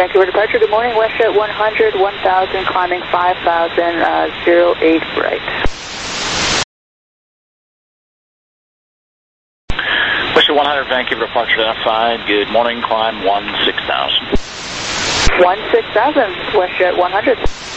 Vancouver departure, good morning, WestJet 100, 1000, climbing 5000, 08 right. WestJet 100, Vancouver departure to F5, good morning, climb 16,000. 16,000, WestJet 100.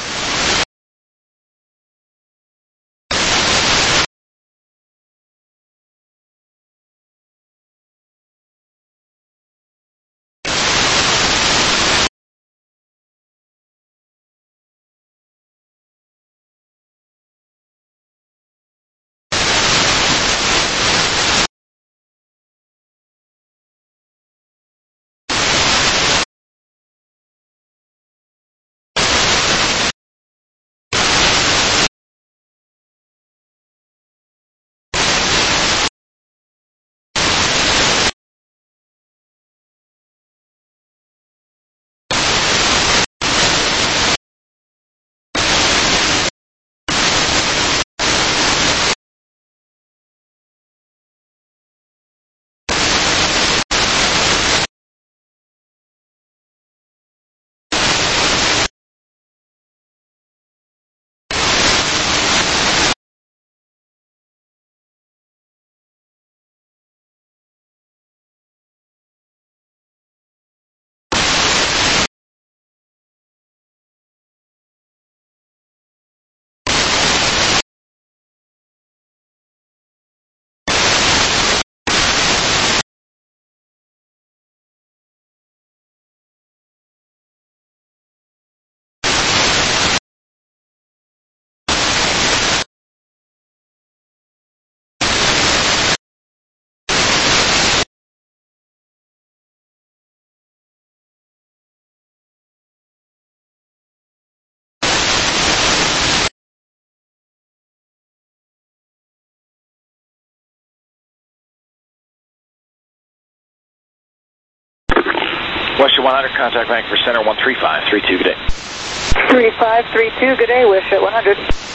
WestJet 100, contact Vancouver Center 13532, good day. 3532, good day, WestJet 100.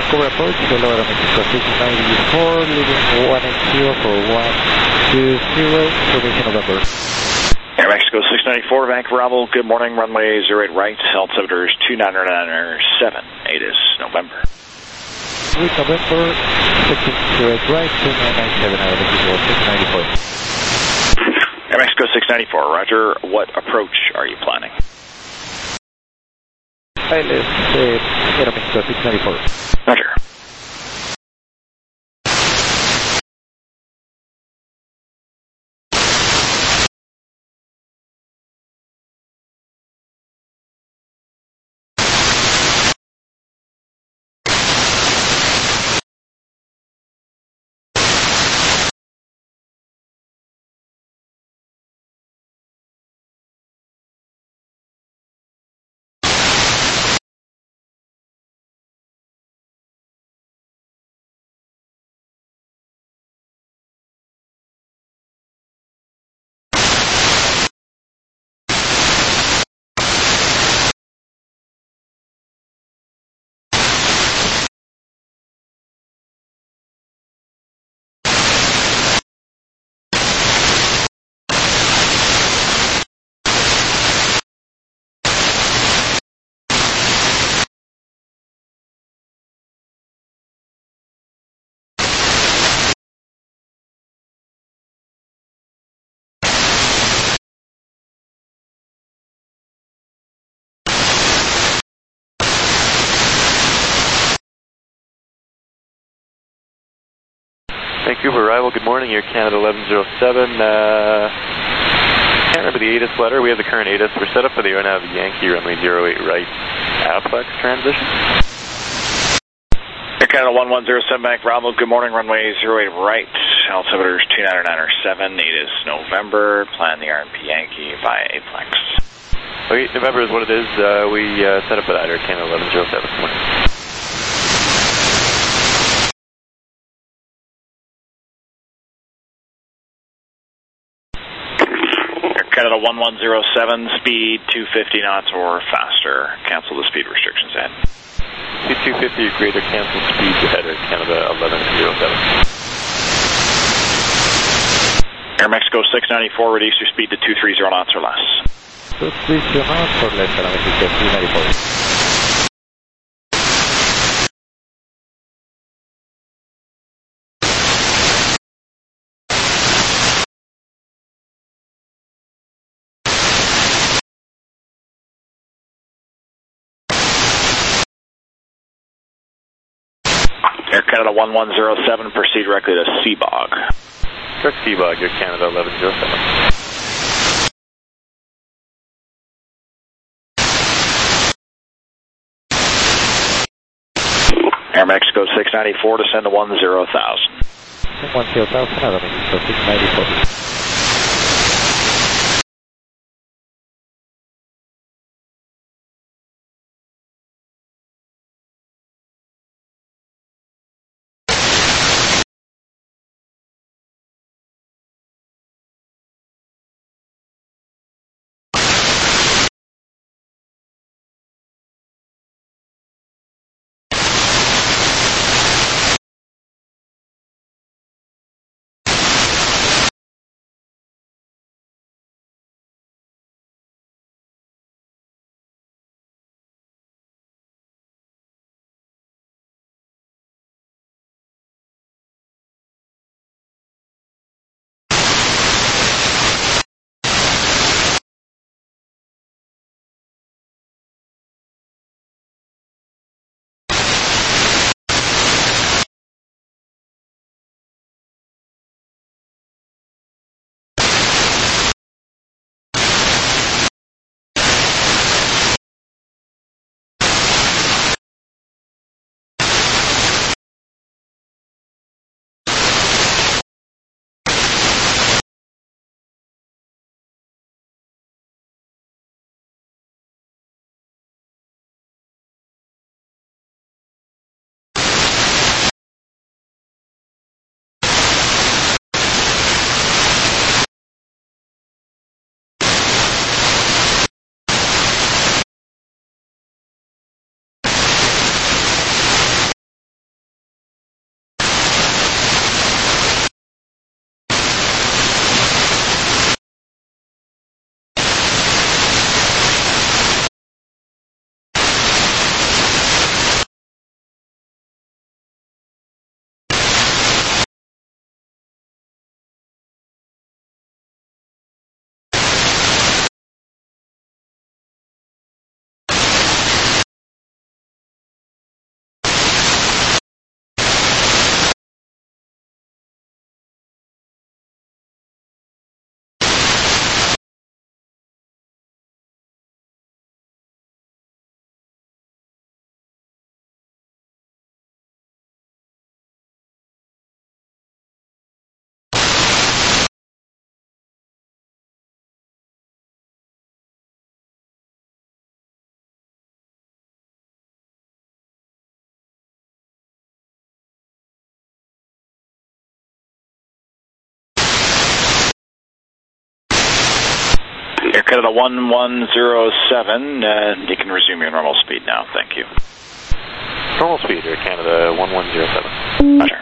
Cover approach, hello Aeromexico 694, leaving 180 for 120, information November. Air Mexico 694, Vancouver Bravo, good morning, runway 08 right, altimeters 299.7, 8 is November. With November, 08 right, 2997, Aeromexico 694. Air Mexico 694, roger, what approach are you planning? ILS, Aeromexico 694. Roger. Vancouver arrival, good morning, Air Canada 1107. Can't remember the ATIS letter. We have the current ATIS. We're set up for the AirNav Yankee runway 08 right Aplex transition. Air Canada 1107, Vancouver Bravo, good morning, runway 08 right, altimeters 299.7, 8 is November, plan the RNP Yankee via Aplex. Okay, November is what it is. We set up for that, Air Canada 1107. Good morning. Canada 1107, speed 250 knots or faster. Cancel the speed restrictions ahead. Speed 250 or greater, cancel speed ahead at Canada 1107. Air Mexico 694, reduce your speed to 230 knots or less. 230 knots or less, Aeromexico 394. Air Canada 1107, proceed directly to Seabog. Correct Seabog, Air Canada 1107. Air Mexico 694, descend to 10,000. 10,000, Aeromexico 694. Air Canada 1107, you can resume your normal speed now, thank you. Normal speed, Air Canada 1107. Roger.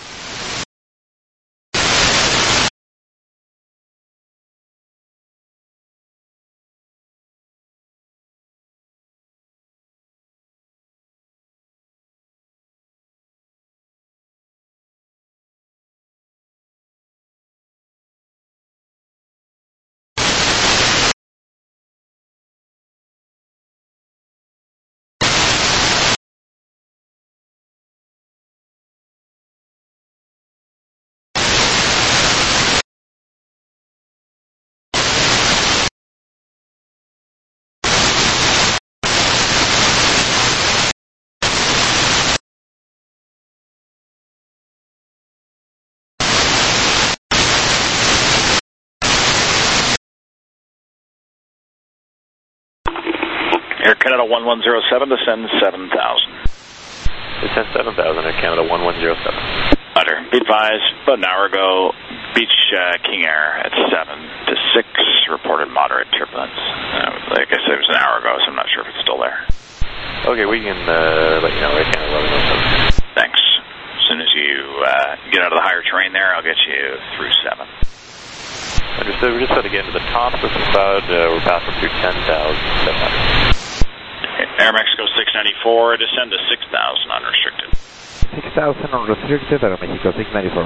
Air Canada 1107, descend 7,000. Descend 7,000, Air Canada 1107. Roger. Be advised, about an hour ago, Beach King Air at 7 to 6, reported moderate turbulence. Like I said, it was an hour ago, so I'm not sure if it's still there. Okay, we can let you know, Air Canada 1107. Thanks. As soon as you get out of the higher terrain there, I'll get you through 7. Understood. We're just about to get into the top of the cloud. We're passing through 10,700. Air Mexico 694, descend to 6,000 unrestricted. 6,000 unrestricted, Aeromexico 694.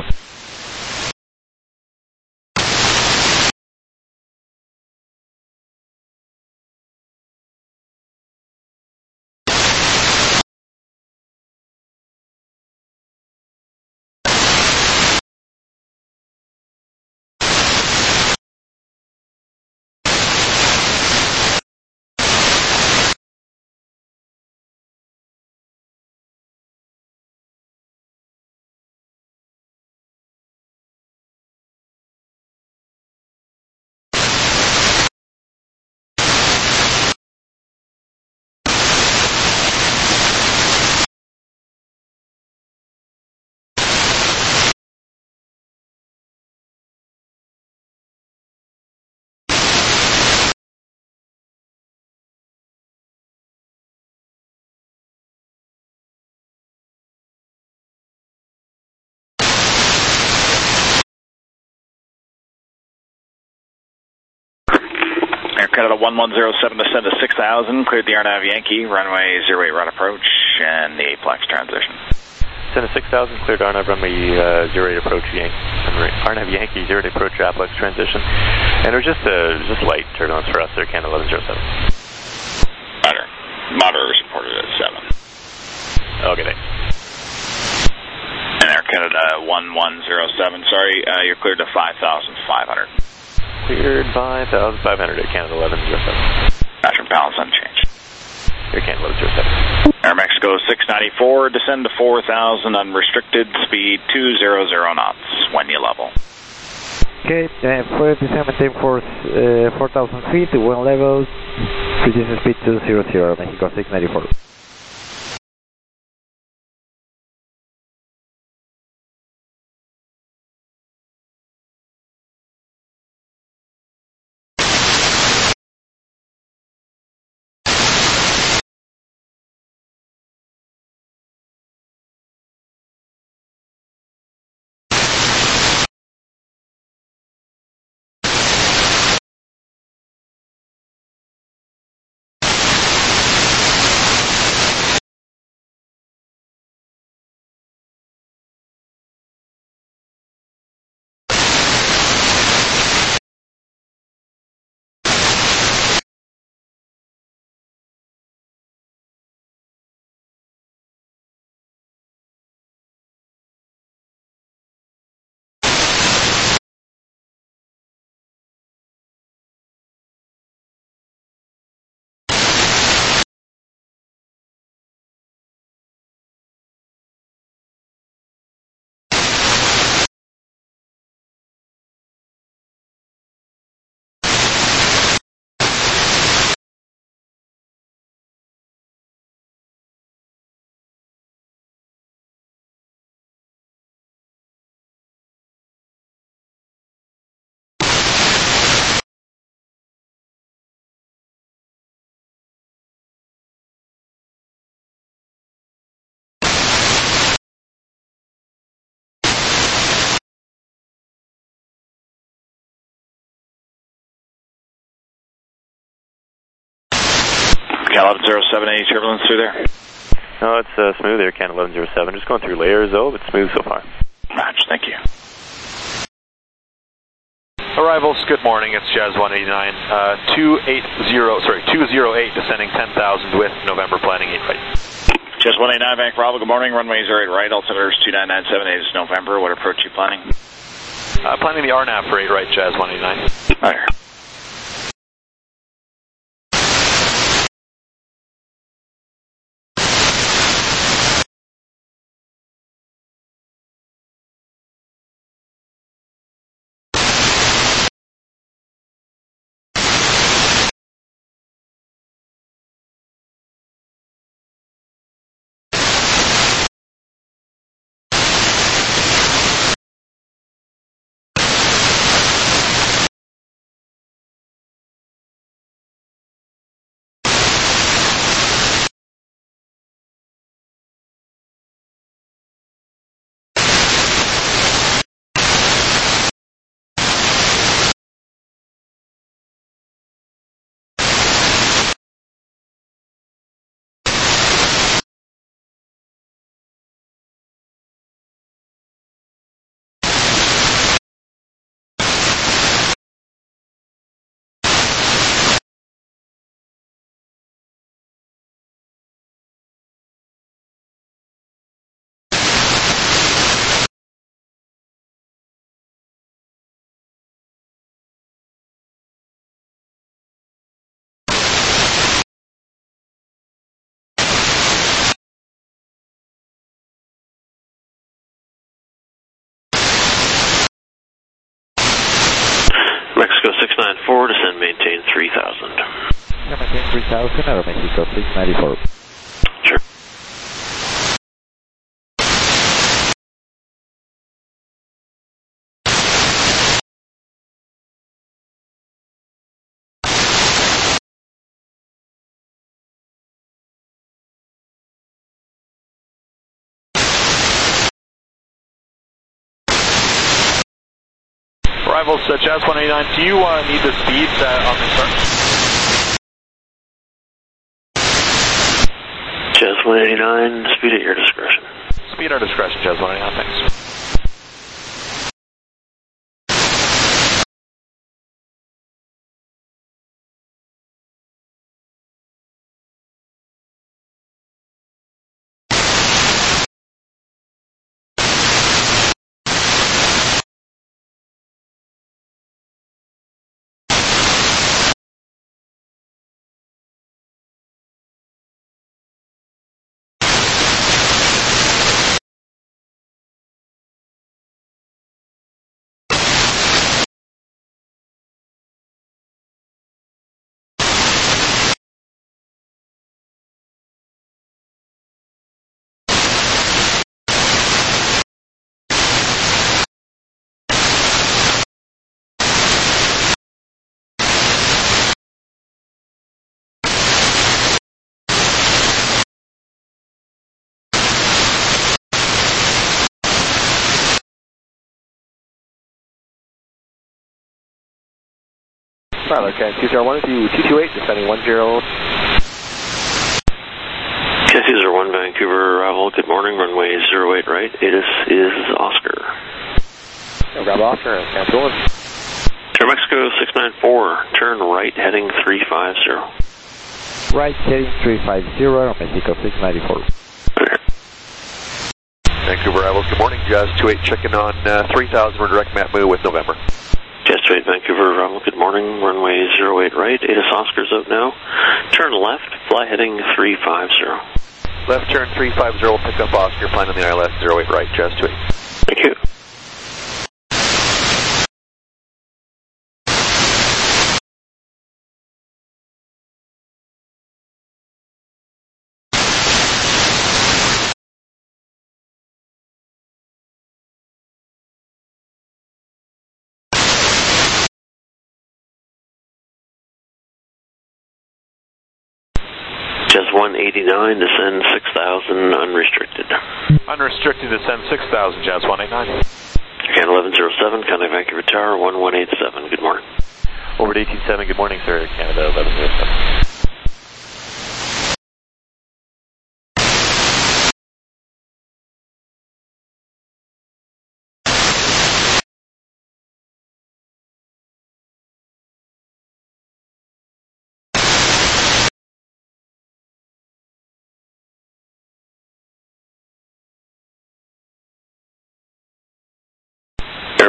Air Canada 1107, descend to 6,000, cleared the RNAV Yankee, runway 08 right approach, and the APLEX transition. Descend to 6,000, cleared RNAV runway 08 approach, RNAV Yankee 08 approach, APLEX transition. And it was just light turbulence for us, Air Canada 1107. Roger. Moderate was reported at 7. Okay, thanks. And Air Canada 1107, sorry, you're cleared to 5,500. Cleared by 1,500 Air Canada 1107. Roger, balance unchanged. Air Canada 1107. Air Mexico 694, descend to 4,000 unrestricted, speed 200 knots when you level. Okay, for descent maintain force 4,000 feet, wind level, reduce speed 200, Mexico 694. Cal 1107, any turbulence through there? No, it's smooth here, Can 1107. Just going through layers though, but smooth so far. Roger, thank you. Arrivals, good morning, it's Jazz 189, 208, descending 10,000 with November planning 8 right. Jazz 189, Bank Bravo, good morning, runway 08 right, altimeters 2997, 8 is November, what approach are you planning? Planning the RNAV for 8 right, Jazz 189. Roger. Mexico 694, descend, maintain 3,000. Maintain 3,000, Aeromexico 694. Sure. Arrivals, Jazz 189, do you need the speed on the start? Jazz 189, speed at your discretion. Speed our discretion, Jazz 189, thanks. Right, okay, 201 to 228, descending 10. K201, Vancouver arrival, good morning, runway 08 right, ATIS is Oscar. Grab Oscar, and going. Air Mexico 694, turn right, heading 350. Right, heading 350, Aeromexico 694. Okay. Vancouver arrivals, good morning, Jazz 28, checking on 3,000 for direct map move with November. Jazz 28, Vancouver arrival, good morning, runway 08 right, ATIS Oscar's out now. Turn left, fly heading 350. Left turn 350, we'll pick up Oscar, flying on the ILS 08 right, Jazz 28. Thank you. Jazz 189, descend 6,000, unrestricted. Unrestricted, descend 6,000, Jazz 189. Can 1107, Canada Vancouver Tower, 1187, good morning. Over to 187, good morning, sir, Canada 1107.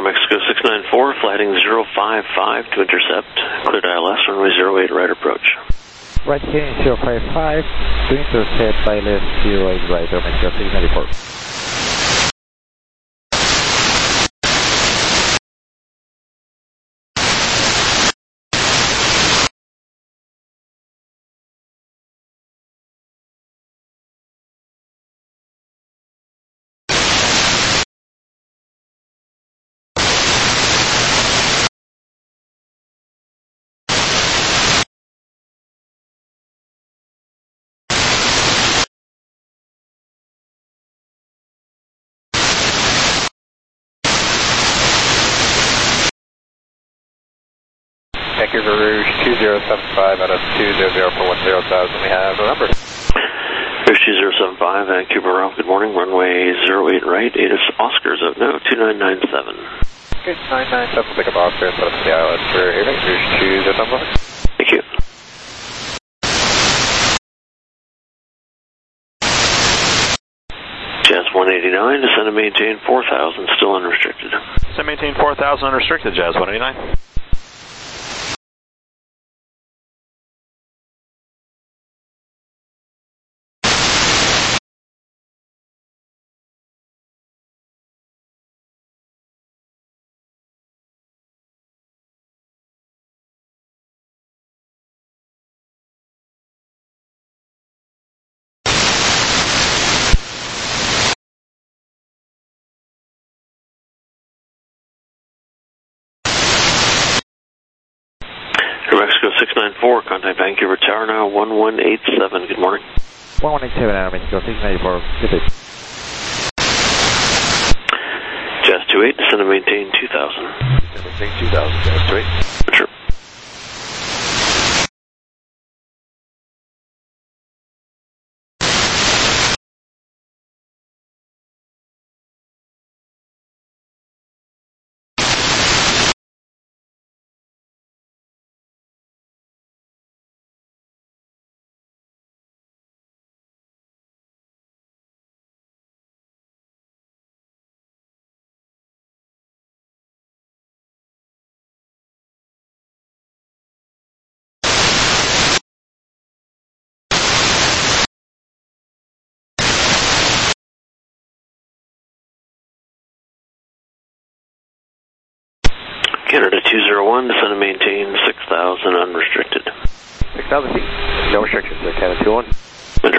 Mexico 694, flighting 055 to intercept. Cleared ILS, runway 08, right approach. Right heading 055 to intercept ILS 08 right, Mexico 694. Vancouver Rouge 2075 out of 200 for 10,000. We have a number. Rouge 2075, Vancouver Route. Good morning. Runway 08 right. ATIS Oscars out now. 2997. Okay, 997. Pick up Oscar and set up the ILS for Rouge 2075. Thank you. Jazz 189, descend and maintain 4,000, still unrestricted. Descend and maintain 4,000 unrestricted, Jazz 189. Mexico 694, contact Vancouver Tower now, 1187. Good morning. 1187 out of Mexico 694. Good day. Jazz 28, descend and maintain 2,000. Descend and maintain 2,000, Jazz 28. Sure. Canada 201, descend and maintain 6,000 unrestricted. 6,000 feet, no restrictions, Canada 201. Winter.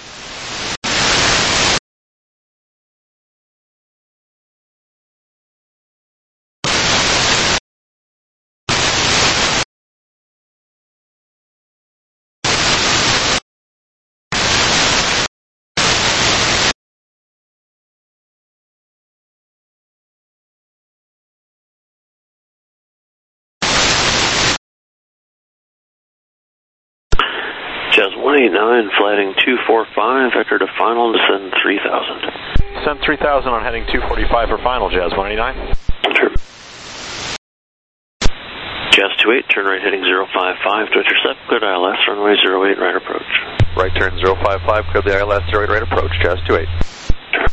Jazz 189, flighting 245, vector to final, descend 3,000. Descend 3,000 on heading 245 for final, Jazz 189. Sure. Jazz 28, turn right heading 055 to intercept, cleared ILS, runway 08, right approach. Right turn 055, cleared the ILS 08, right approach, Jazz 28. Sure.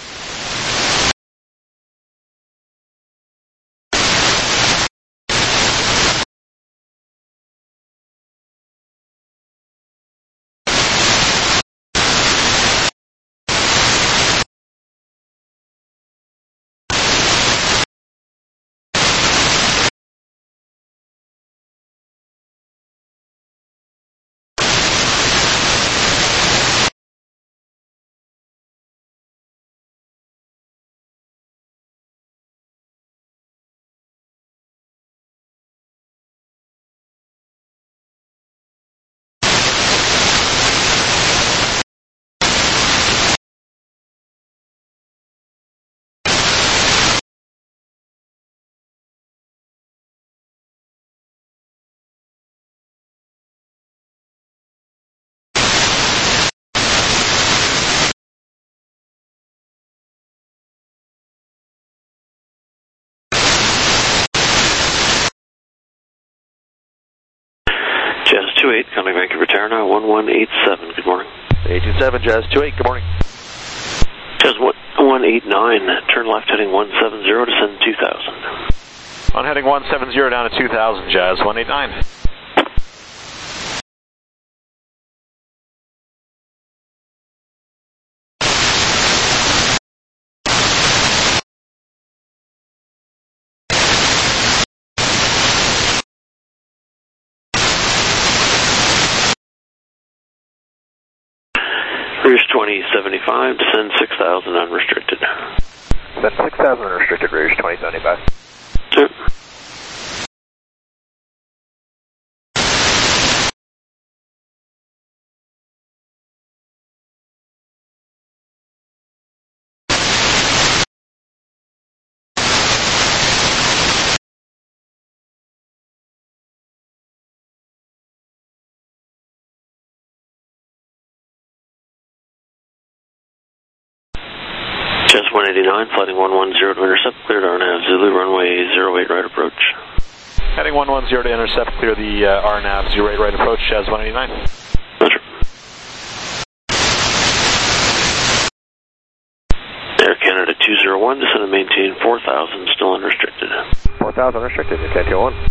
Jazz 28, contact Vancouver Tower now, 1187. Good morning. 827, Jazz 28, good morning. Jazz 189, 189, turn left heading 170, descend 2000. On heading 170 down to 2000, Jazz 189. Rouge 2075, descend 6000 unrestricted. Descend 6000 unrestricted, Rouge 2075. Yep. Just 189, flighting 110 to intercept, cleared RNAV Zulu, runway 08 right approach. Heading 110 to intercept, clear the RNAV 08 right approach, Jazz 189. Roger. Air Canada 201, descend and maintain 4000, still unrestricted. 4000 unrestricted, descend 201.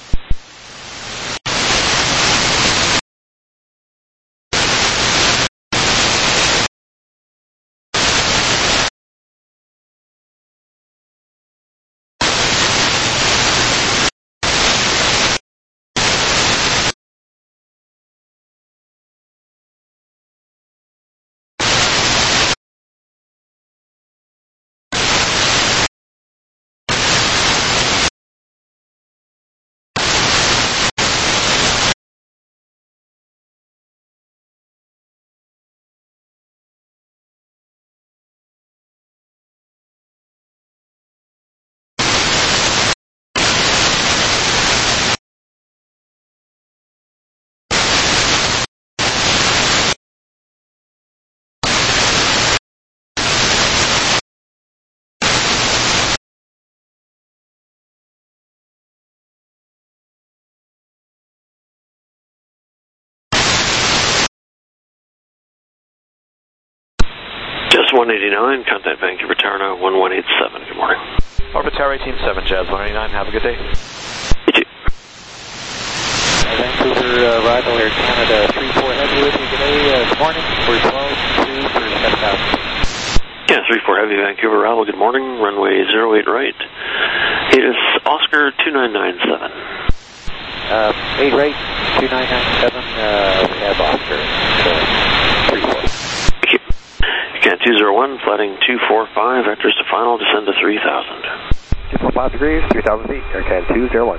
Just 189, contact Vancouver Tower now 1187, good morning. Orbit Tower 187, Jazz 189, have a good day. You too. Vancouver arrival Air Canada 34 Heavy with you today. Good morning. For 12, 2 for 7,000. Yeah, 34 Heavy Vancouver arrival, good morning. Runway 08 right. It is Oscar 2997. 8 right, 2997, we have Oscar 34. Can 201, flighting 245, vectors to final, descend to 3000. 245 degrees, 3000 feet, Air Canada 201.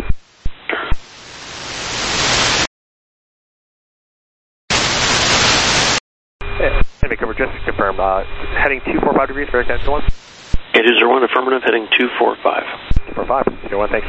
Vancouver, just to confirm, heading 245 degrees for Air Canada 201? 201, affirmative, heading 245. 245, 201, thanks.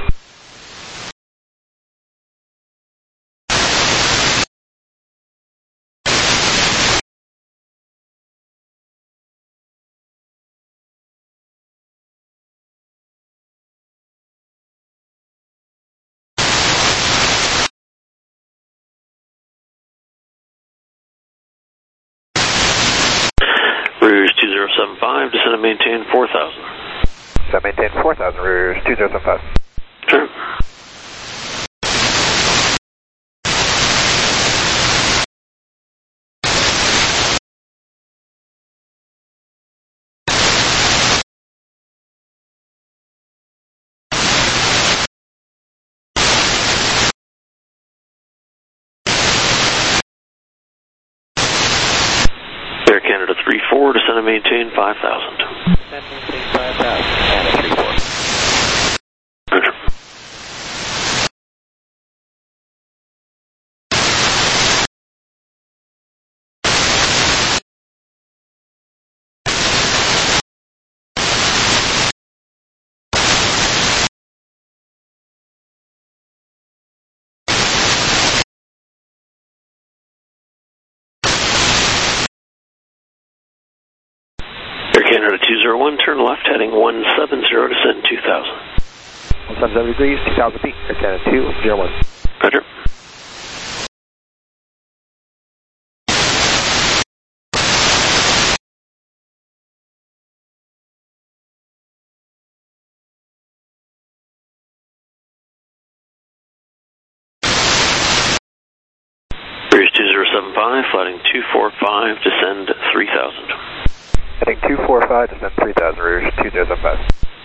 Rouge 2075, descend and maintain 4000. Descend maintain 4000, Rouge 2075. Sure. Air Canada 34, descend and maintain 5000. Descend maintain 5,000, Canada 34. Roger. Air Canada 201, turn left heading 170, descend 2000. 170 degrees, 2000 feet, Air Canada 201. Roger. Breeze 2075, flighting 245, descend 3000. Heading 245, descend 3000, Rouge 2075.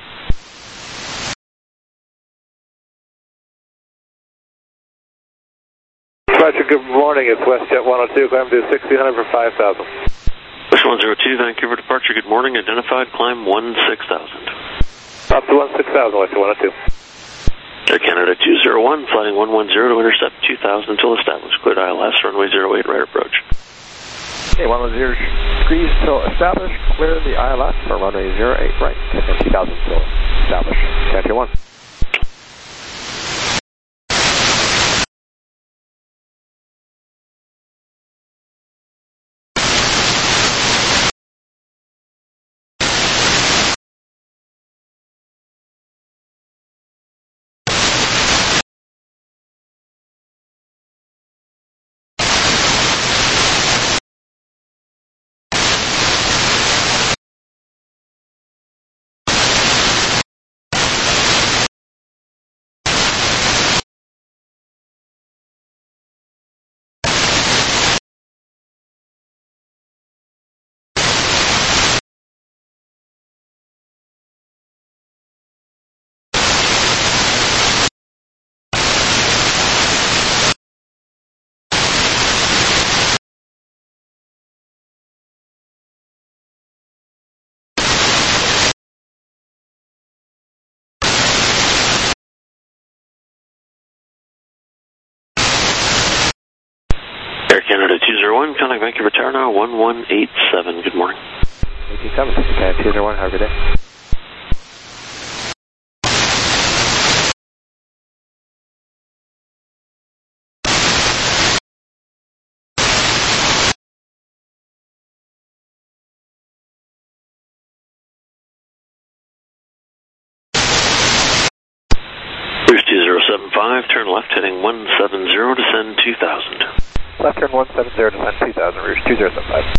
Roger, good morning. It's WestJet 102. Climb to 1600 for 5,000. West 102, Vancouver departure. Good morning. Identified. Climb 16,000. Up to 16,000, WestJet 102. Air Canada 201, flighting 110 to intercept 2000 until established. Cleared ILS, runway 08, right approach. Okay, 110 degrees till established. Clear the ILS for runway 08, right. And 2000 till established. Canada 1. Air Canada 201, contact Vancouver Tower now, 1187. Good morning. 87, Canada 201, have a good day. Cruise 2075, turn left heading 170, descend 2000. Left turn 170, descend 2000, Rouge 2075.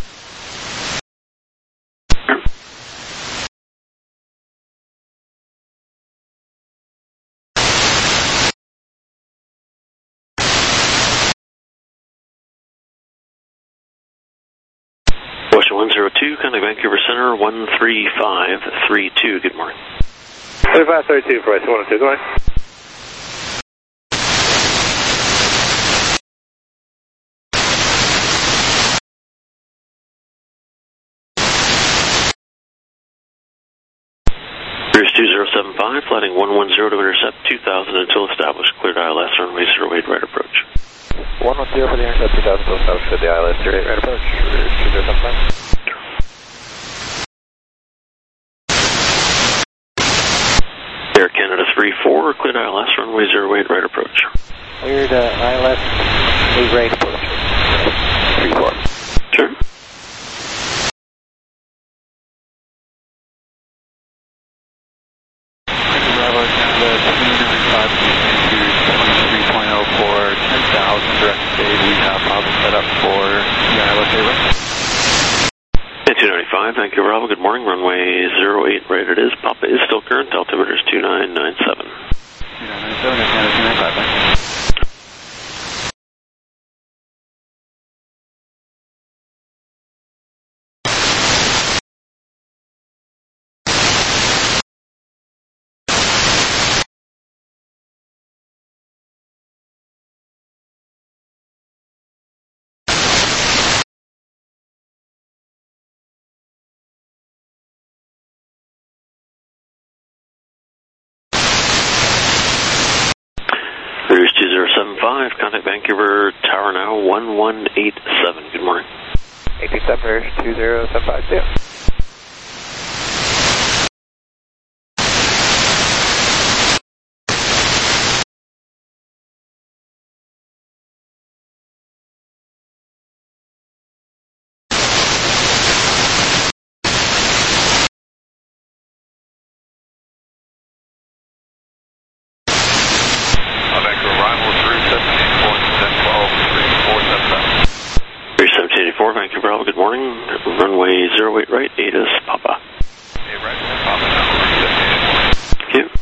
Western 102, contact Vancouver Center, 13532. Good morning. 3532 for Westjet 102, go ahead. Cruise 2075, flighting 110 to intercept 2000 until established. Cleared ILS, runway 08, right approach. 110 for the intercept 2000 until established. Cleared the ILS 08, right approach. Rouge 2075. Air Canada 34, cleared ILS, runway 08, right approach. Cleared ILS 8 right approach. 34. Sure. Bravo Canada 295 to 23.04, 10,000 direct state. We have Bravo set up for the ILS 8 right. 295, Vancouver Bravo, good morning, runway 08, right it is. Papa is still current, altimeter is 2997. 2997, Air Canada 295, thanks. Cruise 2075, contact Vancouver Tower now, 1187. Good morning. 87, Rouge 2075, see ya. Vancouver arrival 1784, Vancouver Bravo, good morning, runway 08 right, ATIS Papa. Hey, right, Papa now, Thank you.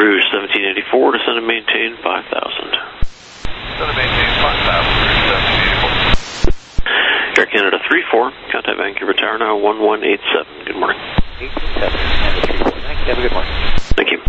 Rouge 1784, descend and maintain 5,000. Descend and maintain 5,000, Rouge 1784. Air Canada 34, contact Vancouver Tower now 1187. Good morning. 827, Canada 34. Thanks, have a good morning. Thank you.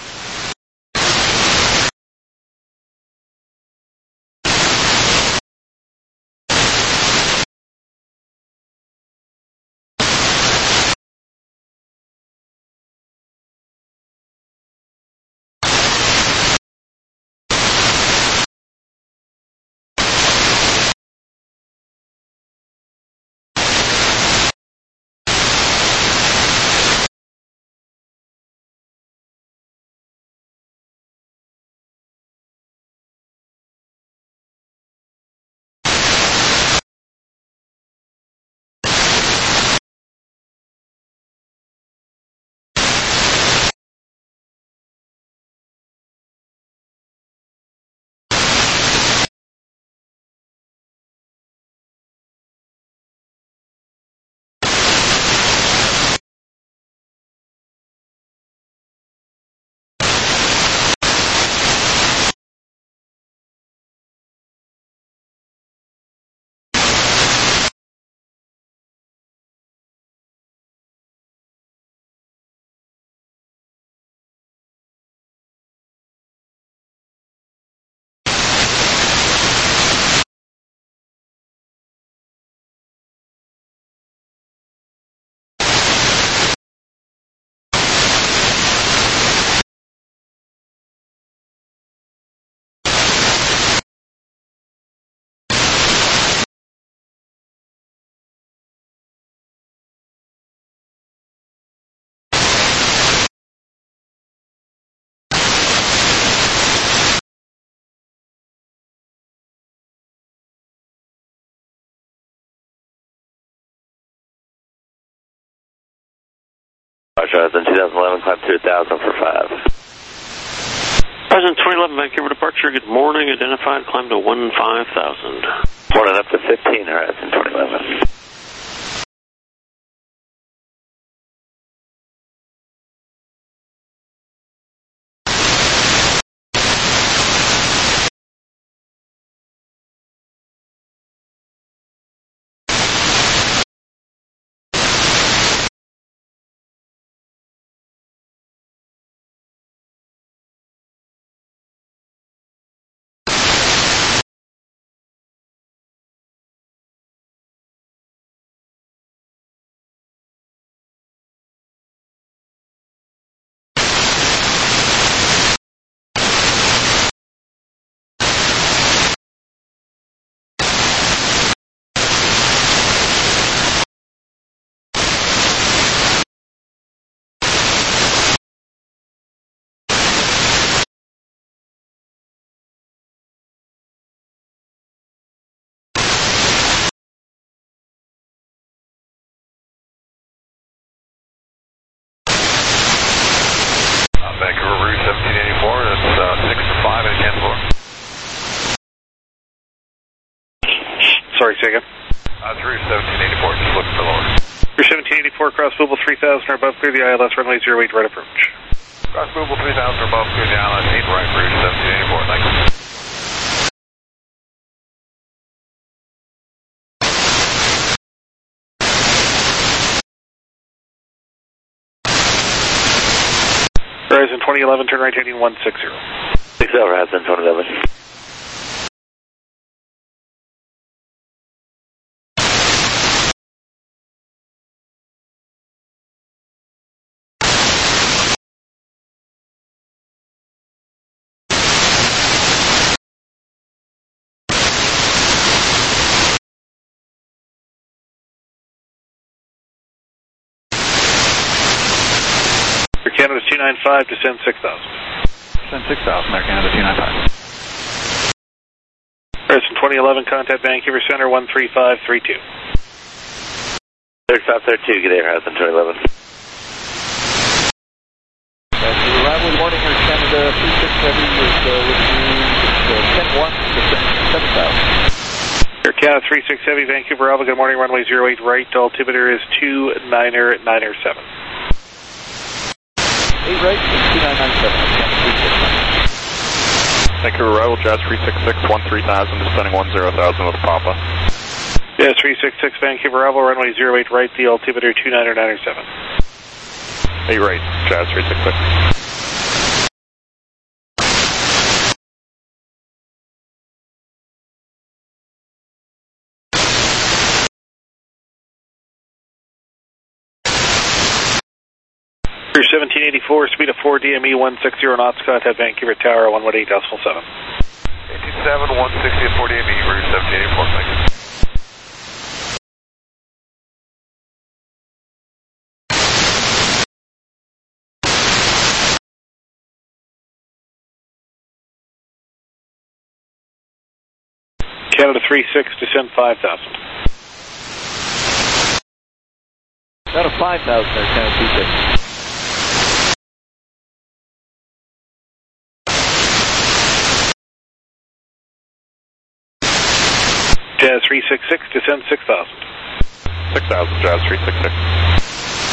Horizon 2011, climb 2,000 for 5. Horizon 2011, Vancouver departure. Good morning. Identified. Climb to 15,000. Morning up to 15, Horizon 2011. Vancouver Rouge 1784, that's 6 to 5 and 10 floor. Sorry, say again. It's Rouge 1784, just looking for lower. Rouge 1784, cross Louisville 3000 or above, clear the ILS, runway 08, right approach. Cross Louisville 3000 or above, clear the ILS 8 right, Rouge 1784, thank you. Horizon 2011, turn right heading 160. 60, Horizon 2011. Air Canada 295, descend 6,000. Descend 6,000, Air Canada 295. Horizon 2011, contact Vancouver Center 13532. 3532, get air, Horizon 2011. Arrival, good morning, Air Canada 367 is with you, 10-1, descend 7,000. Air Canada 367, Vancouver Alpha, good morning, runway 08 right, altimeter is 2997. 8 right, 2997, Vancouver arrival, Jazz 366, 13,000, descending 10,000 with Papa. Jazz 366, Vancouver arrival, runway 08 right, the altimeter 2997. 8 right, Jazz 366. Cruise 1784, speed of 4 DME 160 knots, contact Vancouver Tower 118.7. 187, 160 at 4 DME, route 1784, thank you. Canada 36, descend 5,000. Out of 5,000 there, Canada 36. Jazz 366, descend 6,000. 6,000, Jazz 366.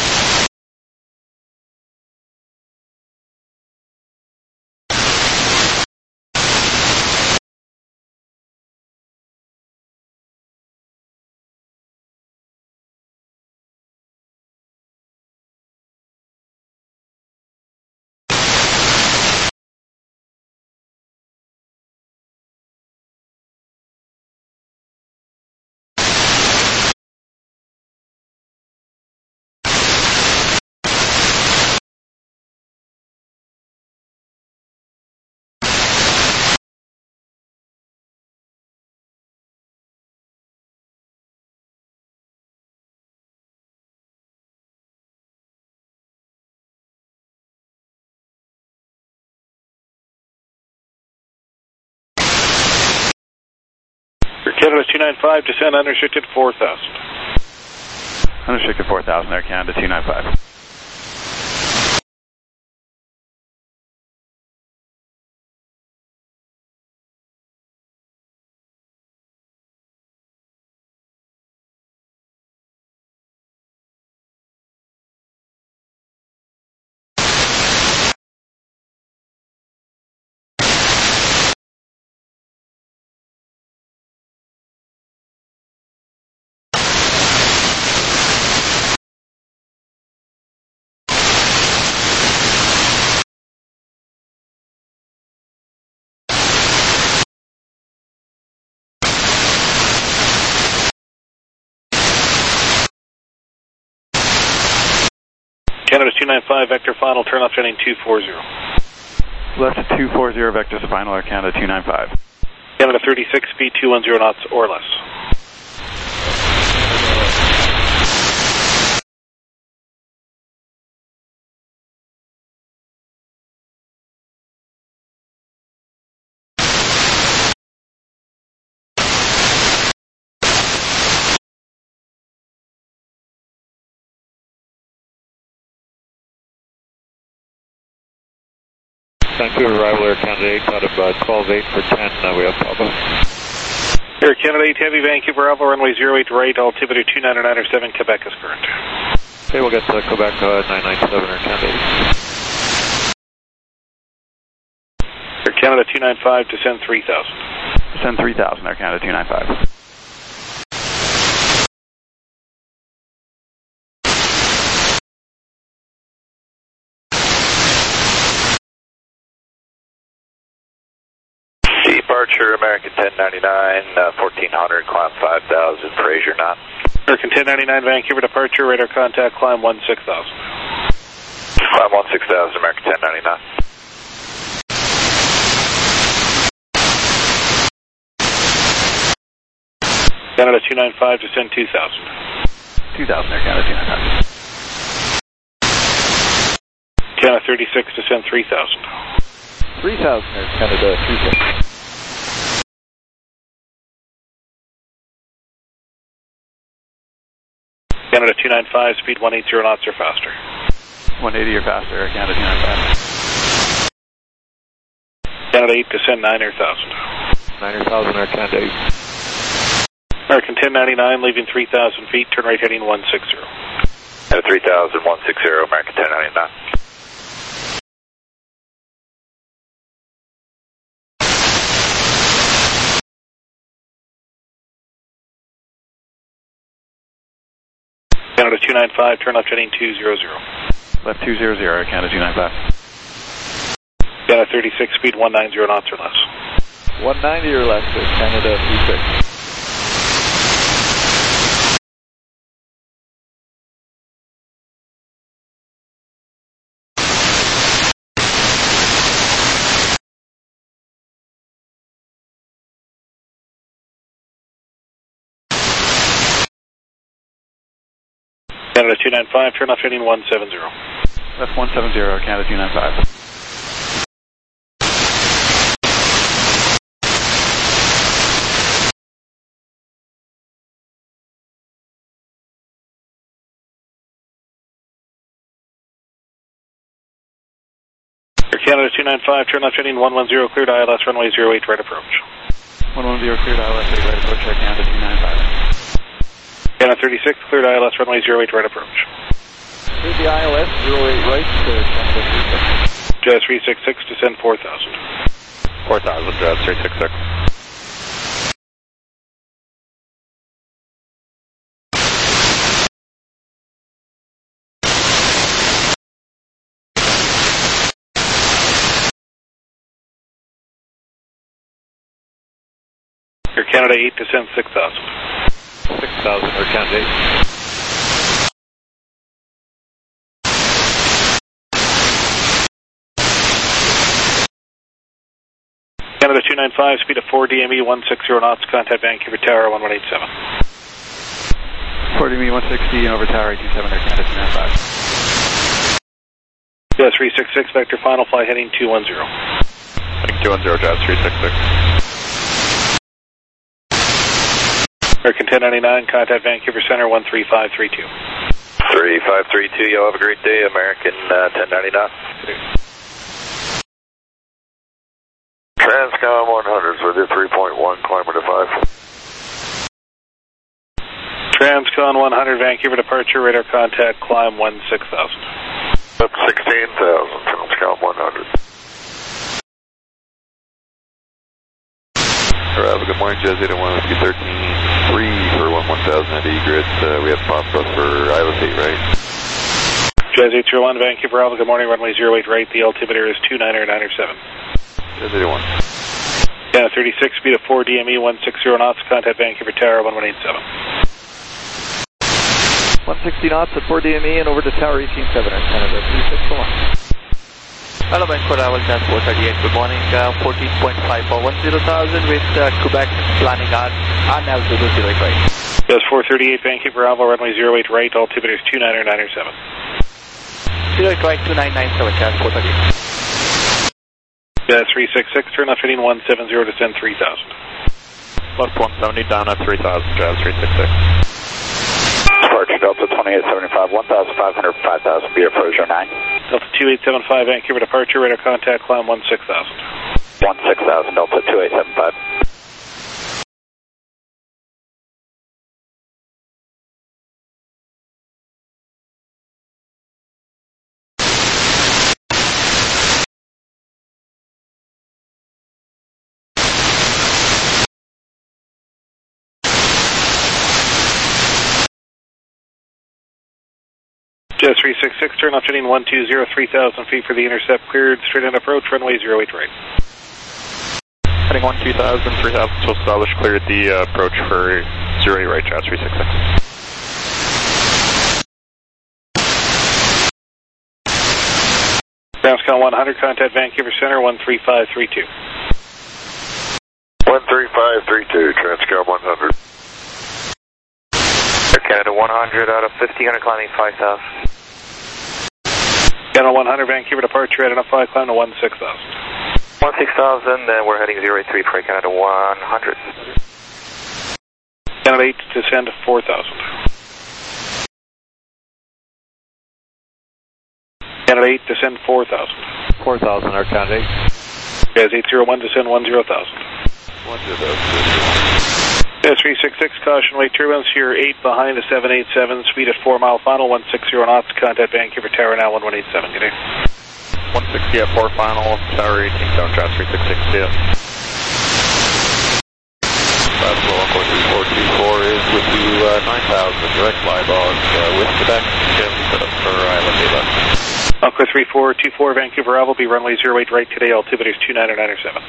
Canada 295, descend unrestricted 4,000. Unrestricted 4,000 there, Canada 295. Canada 295, vector final, turn off heading 240. Left to 240, vector final, Air Canada 295. Canada 36, speed 210 knots or less. Vancouver arrival, Air Canada 8 out of 12-8 for 10, we have Papa. Air Canada 8 Heavy, Vancouver arrival, runway 08 right, altimeter 2997, Quebec is current. Okay, we'll get to Quebec 997, Air Canada 8. Air Canada 295, descend 3,000. Descend 3,000, Air Canada 295. Departure, American 1099, 1400, climb 5,000, Fraser knot. American 1099, Vancouver departure, radar contact, climb 16,000. Climb 16,000, American 1099. Canada 295, descend 2,000. 2,000, Air Canada 295. Canada 36, descend 3,000. 3,000 Air Canada 36. Canada 295, speed 180 knots or faster. 180 or faster, Air Canada 295. Canada 8, descend 9,000. 9,000, Air Canada 8. American 1099, leaving 3,000 feet, turn right heading 160. At 3,000, 160, American 1099. Canada 295, turn left heading 200. Left 200, Canada 295. Canada 36, speed 190 knots or less. 190 or less, Canada 36. Canada 295, turn left heading 170. Left 170, Canada 295. Canada 295, turn left heading 110, cleared ILS runway 08, right approach. 110, cleared ILS, right approach, Canada 295. Canada 36, cleared ILS runway 08, right approach. Clear the ILS, 08 right to Canada 36. Jazz 366, descend 4,000. 4,000, Jazz 366. Air Canada 8, descend 6,000. 6,000, Air Canada 8. Canada 295, speed of 4 DME 160 knots, contact Vancouver Tower 1187. 4 DME 160 and over Tower 827, Air Canada 295. Jazz 366, vector final, fly heading 210. Heading 210, Jazz 366. American 1099, contact Vancouver Center 13532. 3532, y'all have a great day, American 1099. Transcom 100s with you, 3.1, climber to 5. Transcon 100, Vancouver departure, radar contact, climb 16,000. Up 16,000, Transcom 100. Good morning, Jazz 801, Whiskey 13-3 for 11,000 at egress. We have pop bus for ILS 8, right? Jazz 801, Vancouver Alpha, good morning, runway 08 right, the altimeter is 2997. Jazz 801. Canada 36, speed of 4 DME 160 knots, contact Vancouver Tower 1187. 160 knots at 4 DME and over to Tower 187, Canada 361. Hello, Vancouver Travel Jazz 438, good morning, 14.541,000 with Quebec planning on altitude 08 right. Jazz 438, Vancouver Alpha, runway 08 right, altimeter is 2997. 08 right, 2997, Jazz 438. Jazz 366, turn left heading 170, descend 3,000. Left 170, down at 3,000, Jazz 366. Departure Delta 2875, 1,500, 5,000, be approach 09. Delta 2875, Vancouver departure, radar contact, climb 16,000. 16,000, Delta 2875. Jazz 366, turn left heading 120, 3,000 feet for the intercept, cleared, straight in approach, runway 08 right. Heading 12000, 3,000, so established, cleared the approach for 08 right, Jazz 366. Transcon 100, contact Vancouver Center 13532. 13532, Transcom 100. Canada 100 out of 1,500, climbing 5,000. Canada 100, Vancouver departure, at enough fly, climb to 16,000. 16,000, then we're heading 083 for Canada 100. Canada 8, descend to 4,000. Canada 8, descend 4,000. 4,000, Air Canada 8. Jazz 801, descend 10,000. 10,000. Jazz 366, caution wake turbulence, you're 8 behind the 787, speed at 4 mile final, 160 knots, contact Vancouver Tower now 1187, good day. 160 at 4 final, Tower 18 down, Jazz 366, yeah. Fastball 43424 is with you, 9000, direct fly log with Quebec, set up for Island A-Left. Encore 3424 Vancouver Ave will be runway 08 right today, altimeter is 29907.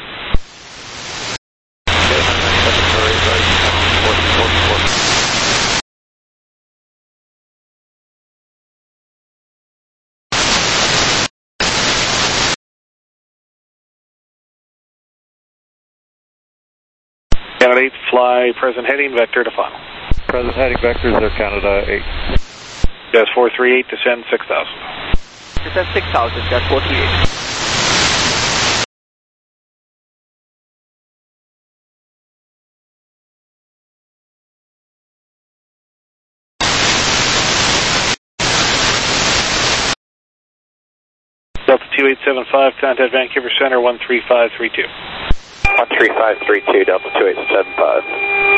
Canada 8, fly present heading, vector to final. Present heading vectors are Canada 8. Jazz 438, descend 6000. Descend 6000, Jazz 438. Delta 2875, contact Vancouver Center 13532. 13532, Delta 2875.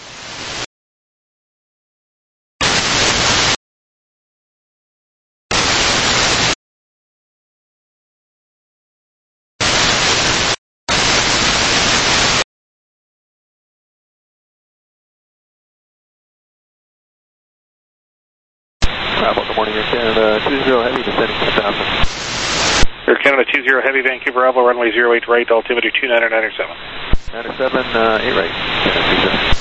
Bravo, good morning, Air Canada 20 Heavy, descending 10,000. Air Canada 20 Heavy, Vancouver Ave, runway 08 right, altimeter 29907. 97, 8 right. Canada.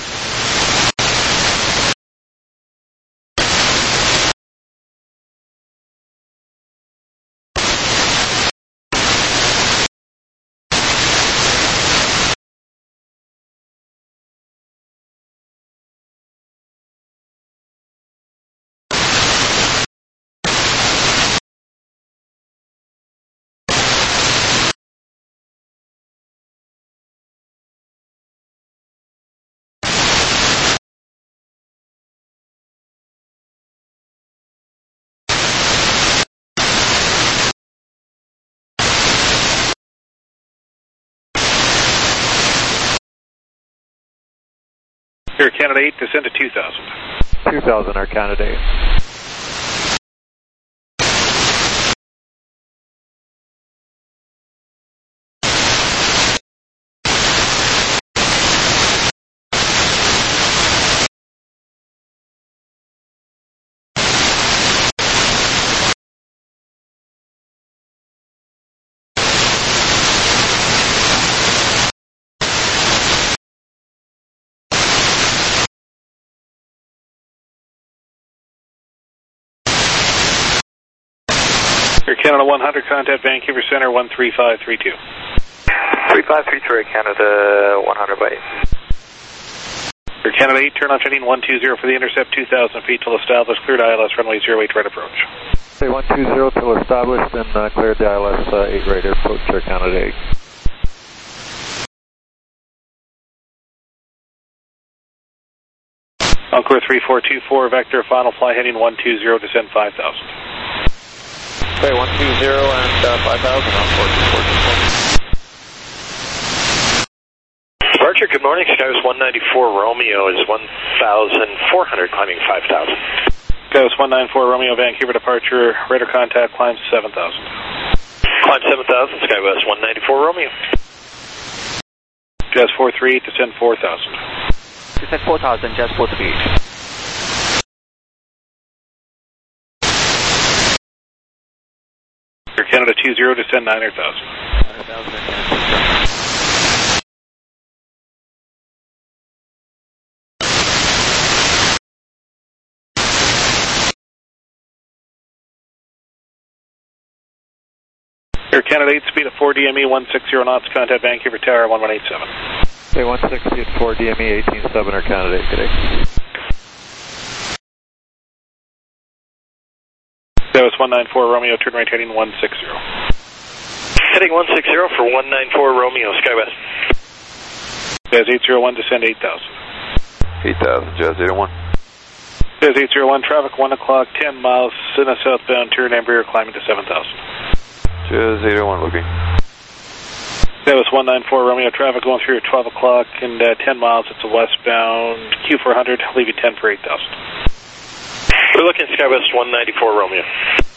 Air Canada 8, descend to 2000. 2000 are Canada 8. Air Canada 100, contact Vancouver Center 13532. 3533, Canada 100 by 8. Air Canada 8, turn off heading 120 for the intercept 2,000 feet till established, cleared ILS runway 08 right approach. Say 120 till established and cleared the ILS 8 right approach, Air Canada 8. Encore 3424, vector, final fly heading 120, descend 5,000. Okay, 120 and 5,000 on 14. Departure, good morning. Skywest 194 Romeo is 1,400, climbing 5,000. Skywest 194 Romeo, Vancouver departure, radar contact, climb 7,000. Climb 7,000, Skywest 194 Romeo. Jazz 438, descend 4,000. Descend 4000, Jazz 438. Air Canada 20, descend 9,000. 9,000 Air Canada 8, speed of 4 DME, 160 knots, contact Vancouver Tower 1187. Say 160 at 4 DME 187 Air Canada 8 today. That was 194 Romeo, turn right heading 160. Heading 160 for 194 Romeo, Skywest. Jazz 801, descend 8,000. 8,000, Jazz 801. Jazz 801, traffic 1 o'clock, 10 miles, in a southbound turn, Embraer climbing to 7,000. Jazz 801 looking. That was 194 Romeo, traffic going through at 12 o'clock and 10 miles, it's a westbound Q400, leaving 10 for 8,000. We're looking at Skywest 194 Romeo.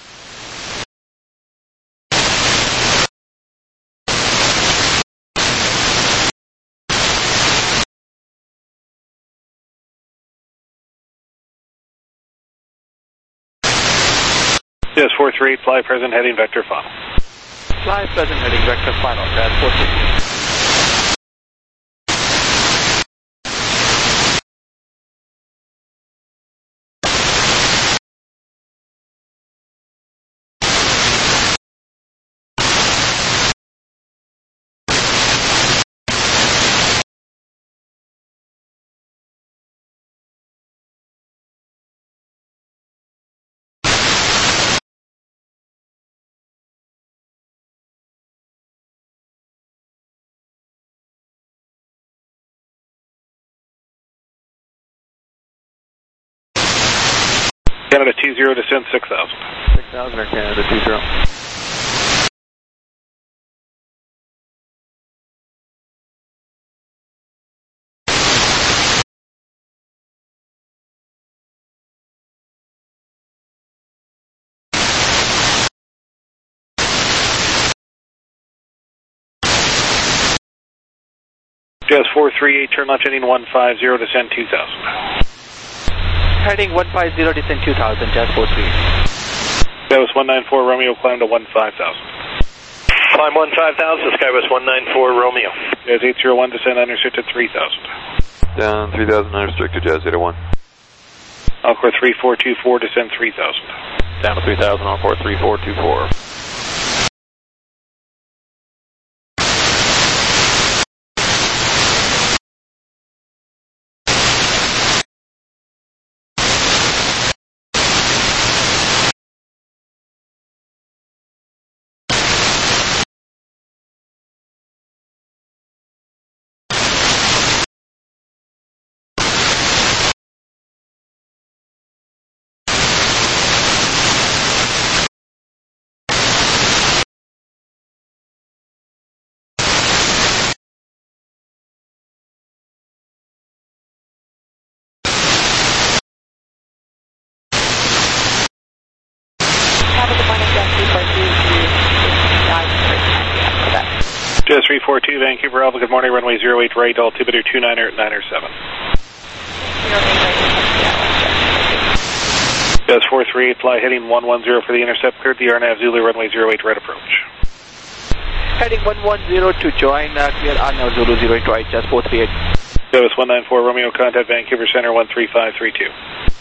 Jazz 438, fly present heading vector final. Fly present heading vector final, Jazz 438. Canada 20, descend 6,000. 6,000 or Canada 20. Jazz 438, turn left heading 150, descend 2,000. Heading 150, descend 2,000, Jazz 438. Skywest 194, Romeo, climb to 15,000. Climb 15,000, Skywest 194, Romeo. Jazz 801, descend unrestricted 3,000. Down 3,000 unrestricted, Jazz 801. Encore 3424, descend 3,000. Down to 3,000, Encore 3424. Jazz 342, Vancouver Alpha, good morning, runway 08 right, altimeter 29er at 907. Jazz 438, fly heading 110 for the intercept, cleared the RNAV Zulu, runway 08 right approach. Heading 110 to join, clear RNAV Zulu 08 right, Jazz 438. Jazz 194, Romeo, contact Vancouver Center 13532.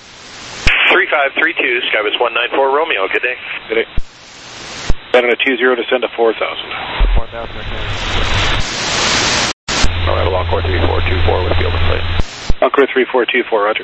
3532, Skywest 194, Romeo, good day. Good day. Canada 20, descend to 4,000. 4,000 Arrival Encore 3424 with field display. Encore 3424, roger.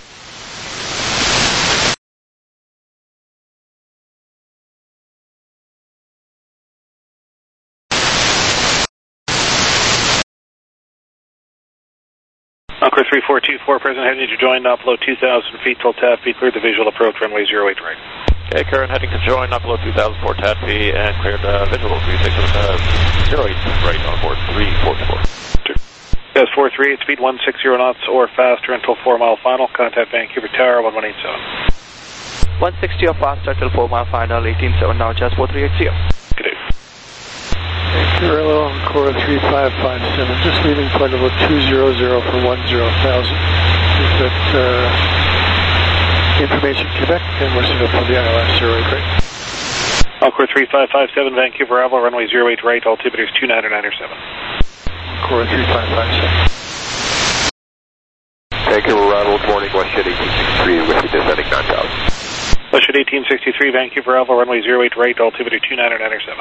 Encore 3424, present heading to join, not below 2,000 feet till TAF, be cleared the visual approach, runway 08 right. Okay, current heading to join, not below 2000 for TATP, and cleared visual 08 right on board 3424. Jazz 438, speed 160 knots or faster until 4 mile final, contact Vancouver Tower 1187. 160 or faster till 4 mile final, 187 now, Jazz 4380. Good day. Carrillo, Encore 3557, just leaving flight level 200 for 10,000. Is that information Quebec, and we're set up for the ILS 08 right. Encore 3557, Vancouver Alpha, runway 08 right, altimeter is 2997. Encore 3557. Vancouver Arrival, good morning, WestJet 1863 with you descending 9,000. WestJet 1863, Vancouver Alpha, runway 08 right, altimeter 2997.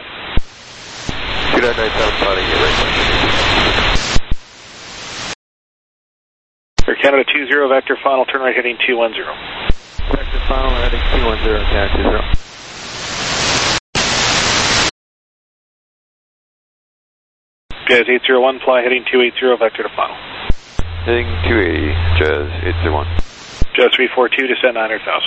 2997, planning your right, Air Canada 20, vector final, turn right heading 210. Vector final heading 210, Canada 20. Jazz 801, fly heading 280, vector to final. Heading 280, Jazz 801. Jazz 342, descend 900,000.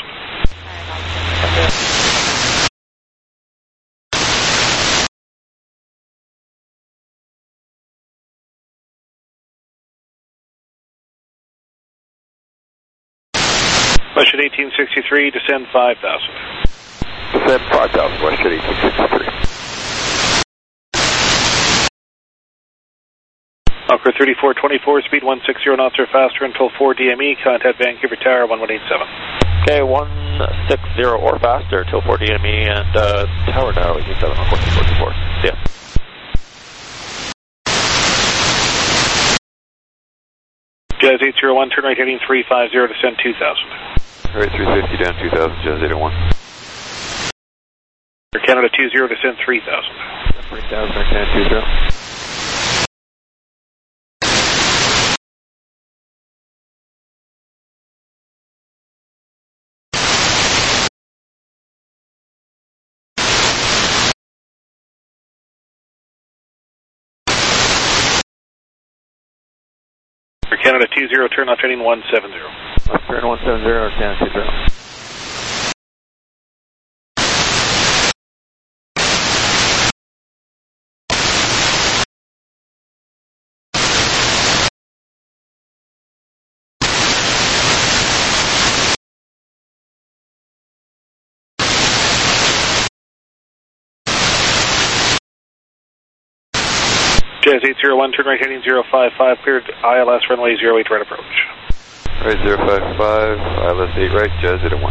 WestJet 1863, descend 5,000. Descend 5,000, WestJet 1863. Encore 3424, speed 160 knots or faster until 4 DME, contact Vancouver Tower 1187. Okay, 1 160 or faster till 4 DME and tower now 87 on 1444. See ya. Jazz 801, turn right heading 350, descend 2000. Right 350 down 2000, Jazz 801. Air Canada 20, descend 3000. 3000, Air Canada 20. Air Canada 20, turn left heading 170. Left turn 170, Air Canada 20. Jazz 801, turn right heading 055, cleared ILS runway 08 right approach. Right 055, ILS 8 right, Jazz 801.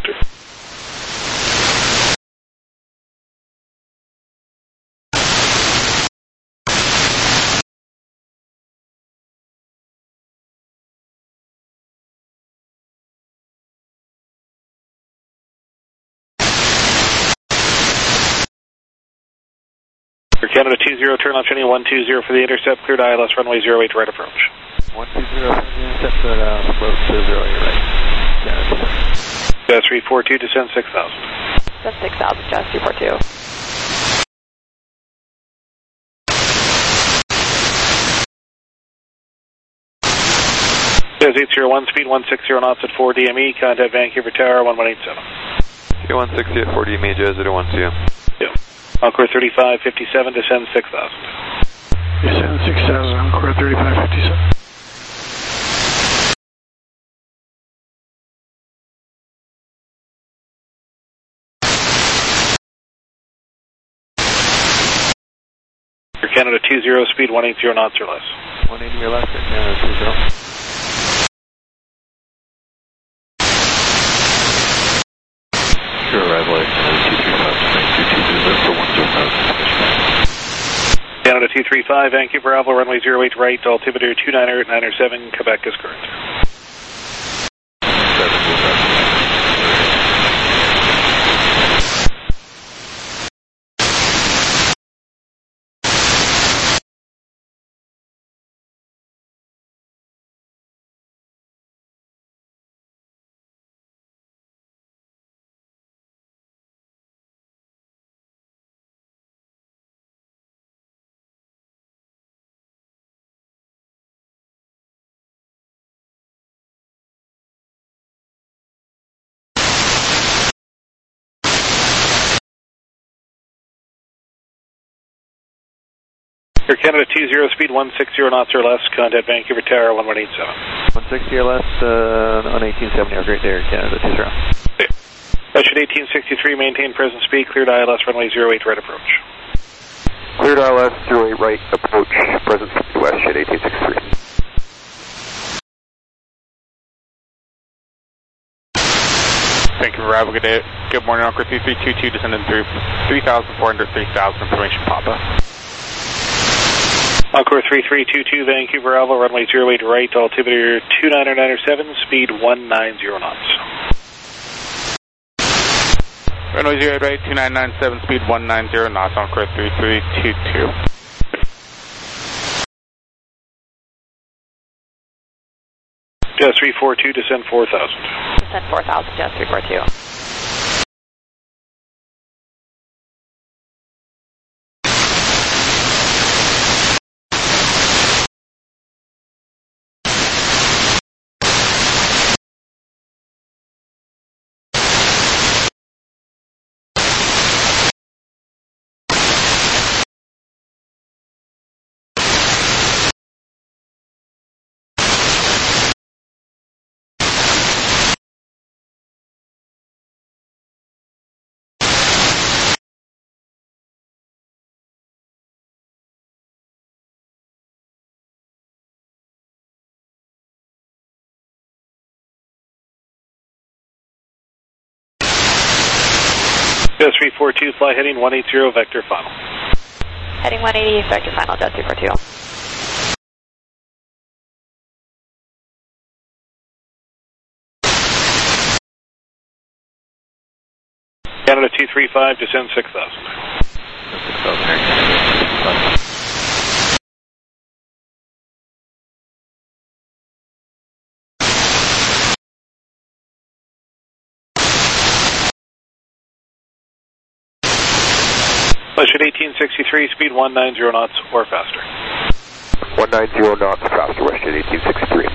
Air Canada 20, turn left heading 120 for the intercept, cleared ILS runway 08 right approach. 120 for the intercept, cleared ILS approach to 08 right. Jazz 342, descend 6000. Descend 6000, Jazz 342. Jazz 801, speed 160 knots at 4 DME, contact Vancouver Tower 1187. 160 at 4 DME, Jazz 801, see ya. Yeah. Encore 3557, descend 6000. Descend 6000, Encore 3557. Air Canada 20, speed 180 knots or less. 180 or less, Air Canada 20. Sure, arrival at 235, Canada 235, Vancouver, Alpha, runway 08 right, altimeter 29897, Quebec is current. Air Canada 20, speed 160 knots or less, contact Vancouver Tower 1187. 160 or less on 1870, have a great day, Air Canada 20. Okay. Western 1863, maintain present speed, cleared ILS runway 08 right approach. Cleared ILS 08 right approach, present speed west, jet 1863. Thank you for arrival. Good day. Good morning, Encore 3322, descending through 3,400, 3,000, information Papa. Encore 3322, Vancouver Alpha, runway 08 right, altimeter 29997, speed 190 knots. Runway 08 right, 2997, speed 190 knots, Encore 3322. Jazz 342, descend 4000. Descend 4000, Jazz 342. Just 342, fly heading 180, vector final. Heading 180, vector final, Jet 342. Canada 235, descend 6,000. 6,000. Flight 1863, speed 190 knots or faster. 190 knots faster, WestJet 1863.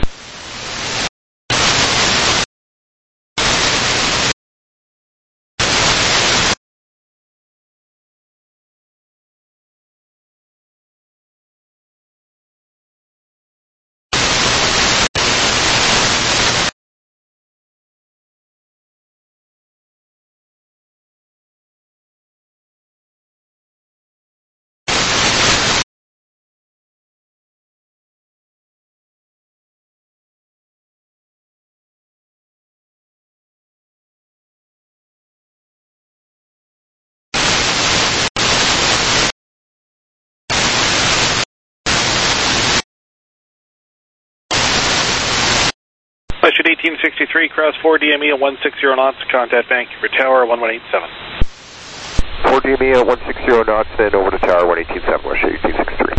Flight 1863, cross 4 DME at 160 knots, contact Vancouver Tower 1187. 4 DME at 160 knots, and over to Tower 1187, WestJet 1863.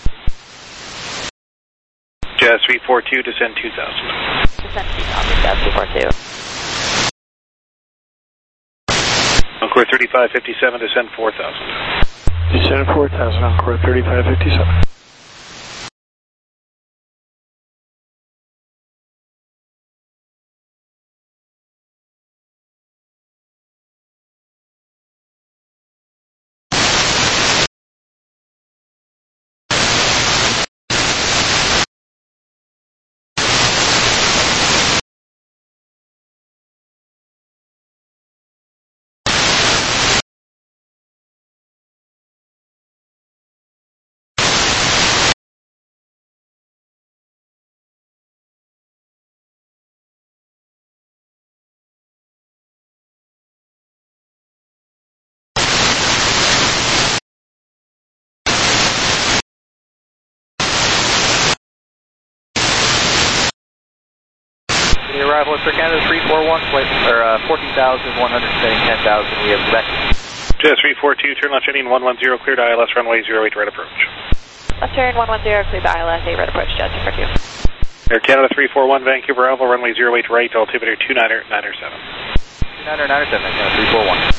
Jazz 342, descend 2000. Descend 2000, Jazz 342. Encore 3557, descend 4000. Descend 4000, Encore 3557. The arrival at Air Canada 341, flight, 14,100, setting 10,000, we have Quebec. Jazz 342, turn left heading 110, cleared ILS, runway 08, right approach. Left turn 110, clear by ILS, 8 right approach, Jet 242. Air Canada 341, Vancouver Alpha, runway 08 right, altimeter 2997. 2997, Air Canada 341.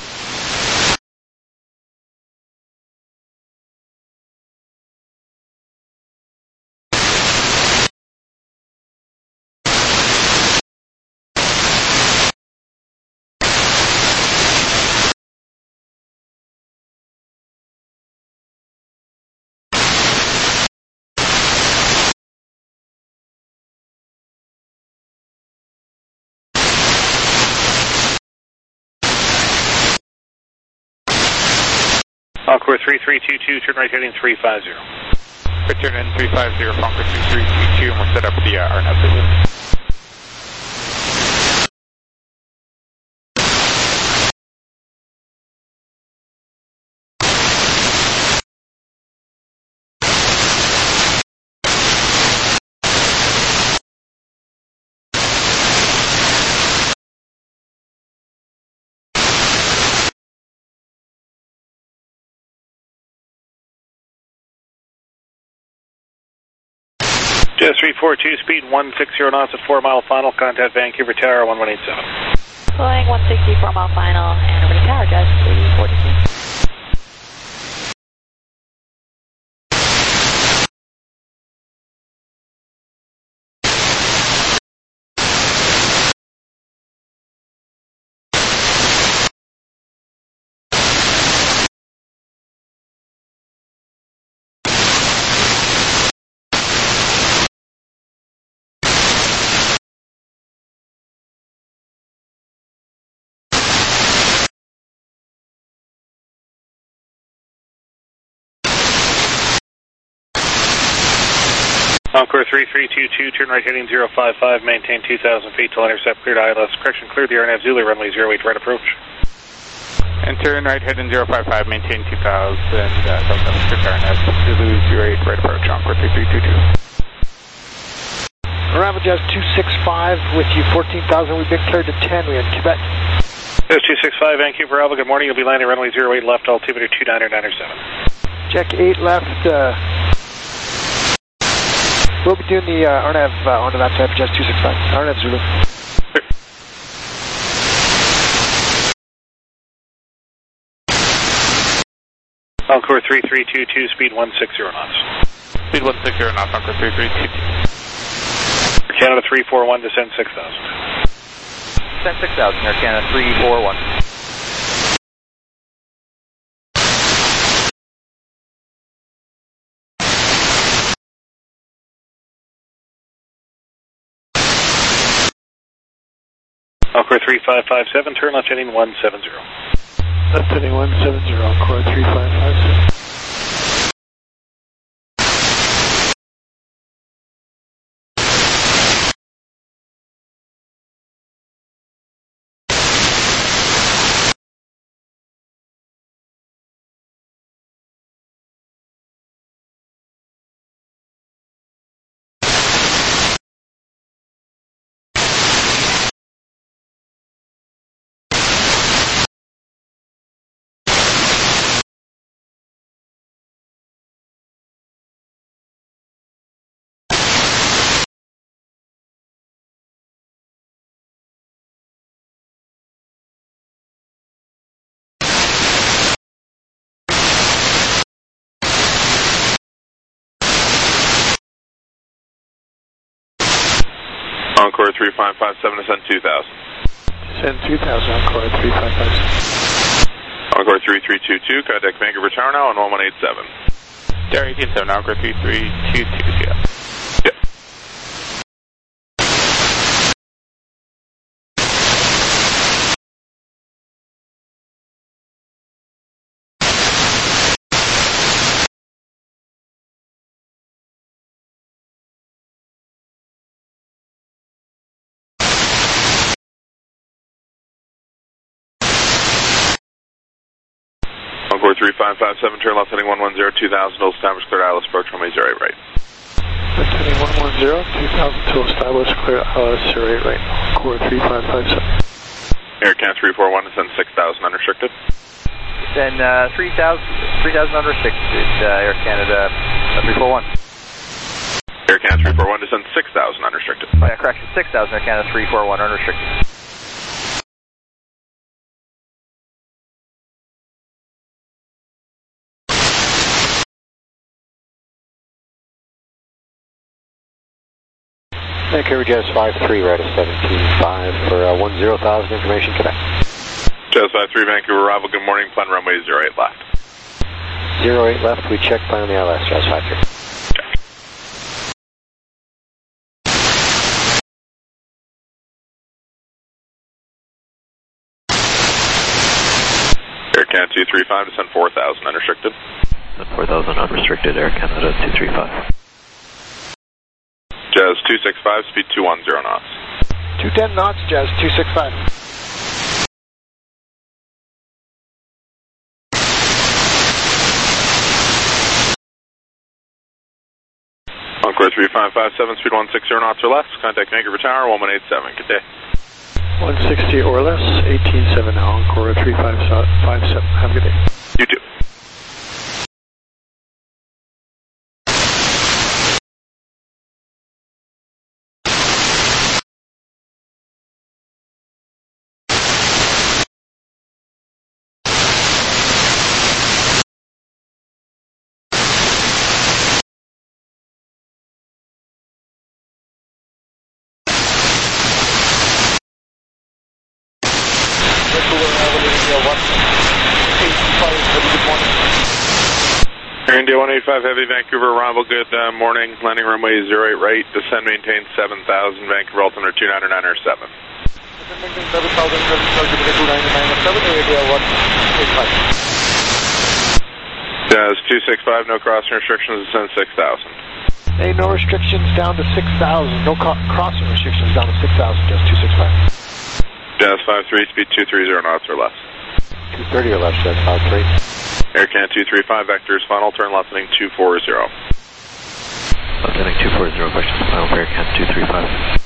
Encore 3322, turn right heading 350. Return in 350, Concord 2322, and we'll set up the RNAV Zulu. Jazz 342, speed 160 knots at 4 mile final, contact Vancouver Tower 1187. Flying 164 mile final, and over to Tower, Jazz 342. Encore 3322, turn right heading 055, maintain 2,000 feet till intercept, cleared ILS. Correction, cleared the RNAV Zulu, runway 08, right approach. And turn right, heading 055, maintain 2000, Southwest Arnett, Zulu 08, right approach, Encore 3322. Arrival Jazz 265 with you, 14,000. We've been cleared to 10. We had Quebec. Jazz 265, Vancouver, Alpha. Good morning. You'll be landing runway 08 left, altimeter 29907. Check 8 left. We'll be doing the RNAV onto that side for Jazz 265. RNAV Zulu. Encore 3322, speed 160 knots. Speed 160 knots, Encore 3322. Canada 341, descend 6,000. Descend 6,000, Air Canada 341. Encore 3557, turn left heading 170. Left heading 170, Encore 3557. Encore 3557, descend 2000. Descend 2000, Encore 3557. Encore 3322, contact Vancouver Tower now on 1187. Tower 187, Encore 3322, yeah. Encore 3557, turn left heading 110, 2000, till established, clear ILS approach runway 08 right. Left heading 110, 2000, till established, clear ILS 08 right. Encore 3557. Air Canada 341, descend 6,000 unrestricted. Then 3,000 unrestricted, Air Canada 341. Air Canada 341, descend 6,000 unrestricted. Oh, yeah, correction, 6,000, Air Canada 341 unrestricted. Vancouver Jazz 53, right at 17.5 for 10,000, information Quebec. Jazz 53, Vancouver, arrival, good morning, plan runway 08 left. 08 left, we check plan on the ILS, Jazz 53. Air Canada 235, descend 4,000 unrestricted. 4,000 unrestricted, Air Canada 235. Jazz 265, speed 210 knots. 210 knots, Jazz 265. Encore 3557, speed 160 knots or less. Contact Vancouver Tower, 1187. Good day. 160 or less, 18.7 now, Encore 3557. Have a good day. You too. Air India 185 Heavy, Vancouver, arrival, good morning, landing runway 08 right, descend, maintain 7,000, Vancouver, altimeter 29907. Jazz 265, no crossing restrictions, descend 6,000. Hey, no restrictions down to 6,000, no crossing restrictions down to 6,000, Jazz 265. Jazz 53, speed 230 knots or less. 230 or left, Jazz 53. Air Canada 235, vectors final, turn left heading 240. Left heading 240, questions final for Air Canada 235.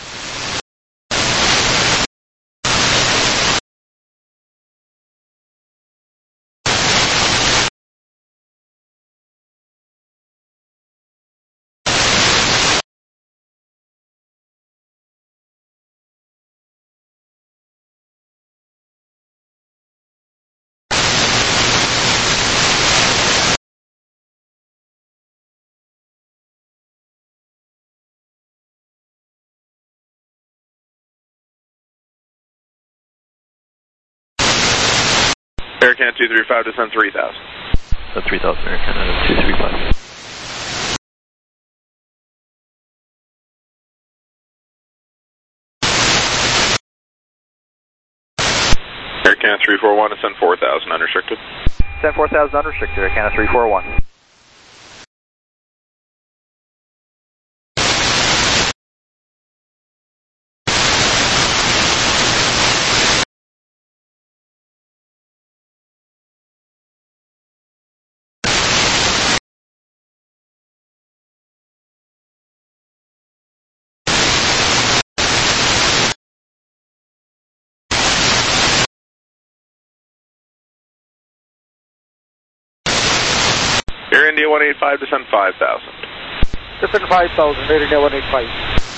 Air Canada 235, descend 3000. Descend 3000, Air Canada 235. Air Canada 341, descend 4000, unrestricted. Descend 4000 unrestricted, Air Canada 341. Air India 185, descend 5000. Descend 5000, Air India 185.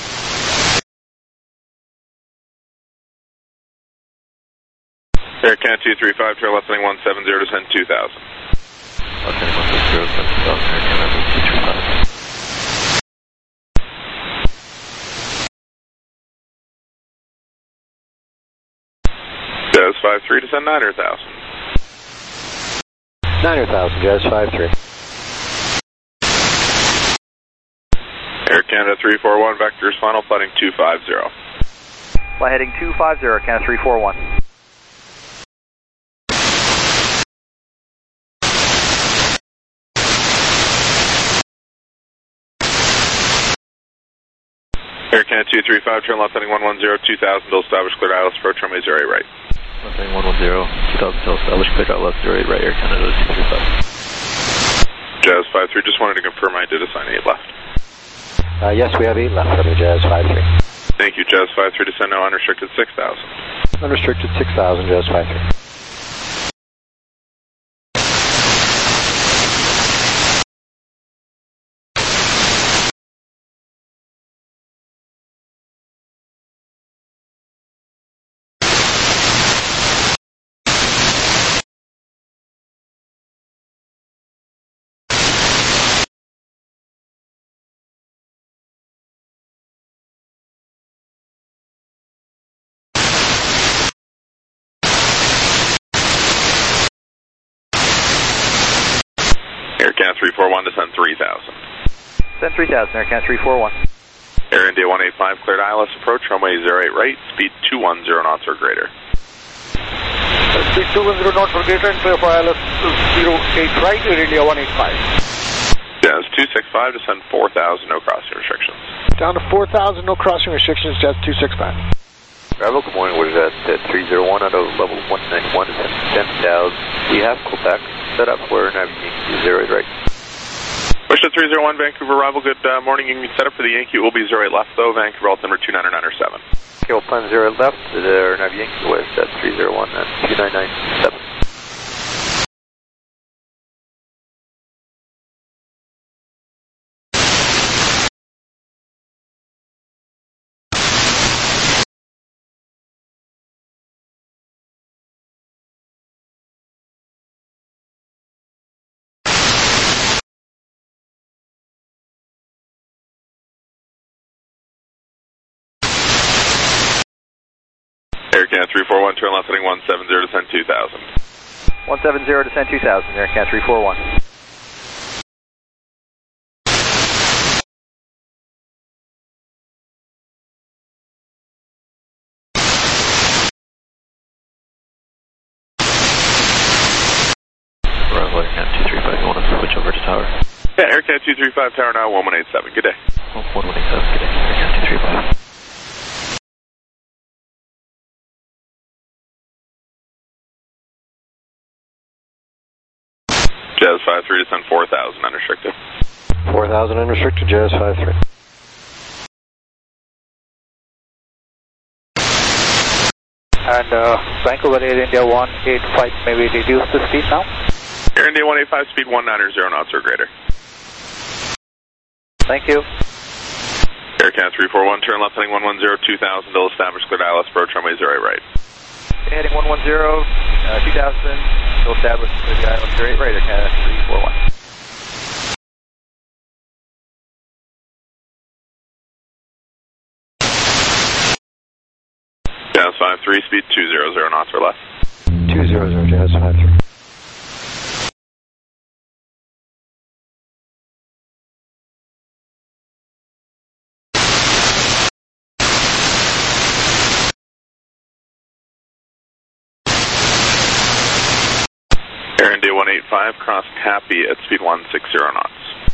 Air Canada 235, turn left heading 170, descend 2000. Left heading 170, descend 2000, Air Canada 235. Jazz 53, descend 900,000. 900,000, Jazz 53. Air Canada 341, vectors final, flighting 250. Fly heading 250, Air Canada 341. Air Canada 235, turn left heading 110, 2000, till established cleared ILS approach runway 08 right. Left heading 110, 2000, till established cleared ILS 08 right, Air Canada 235. Jazz 53, just wanted to confirm I did assign 8 left. Yes, we have 8 left from the Jazz 53. Thank you, Jazz 53, descend now unrestricted 6000. Unrestricted 6,000, Jazz 53. Air Canada 341, descend 3000. Descend 3000, Air Canada 341. Air India 185, cleared ILS approach, runway 08 right, speed 210 knots or greater. Speed 210 knots or greater and clear for ILS 08 right, Air India 185. Jazz 265, descend 4000, no crossing restrictions. Down to 4,000, no crossing restrictions, Jazz 265. Bravo, good morning, what is that? 301 out of level 191, descend 10,000. We have Quebec set up for Yankee 08 right. Wish 301, Vancouver arrival, good morning. You can be set up for the Yankee, it will be 08 left though, Vancouver altimeter 29907. Okay, we'll plan 0 left, there Yankee West at 301 and 2997. Air Canada 341, turn left heading 170, descend 2000. 170, descend 2000, Air Canada 341. Bravo, Air Canada 235, you want to switch over to tower? Yeah, Air Canada 235, tower now 1187, good day. 1187, good day, Air Canada 235. 203, descend 4,000 unrestricted. 4,000 unrestricted, Jazz 53. And Vancouver Air India 185, may we reduce the speed now? Air India 185, speed 190 knots or greater. Thank you. Air Canada 341, turn left heading 110, 2000, Bill established, cleared ILS, approach runway 08 right. Heading 110, 2000, Bill established, cleared ILS 08 right, Air Canada 341. Jazz 53, speed 200 knots or less. 200, Jazz 53. Air India 185, cross Cappy at speed 160 knots.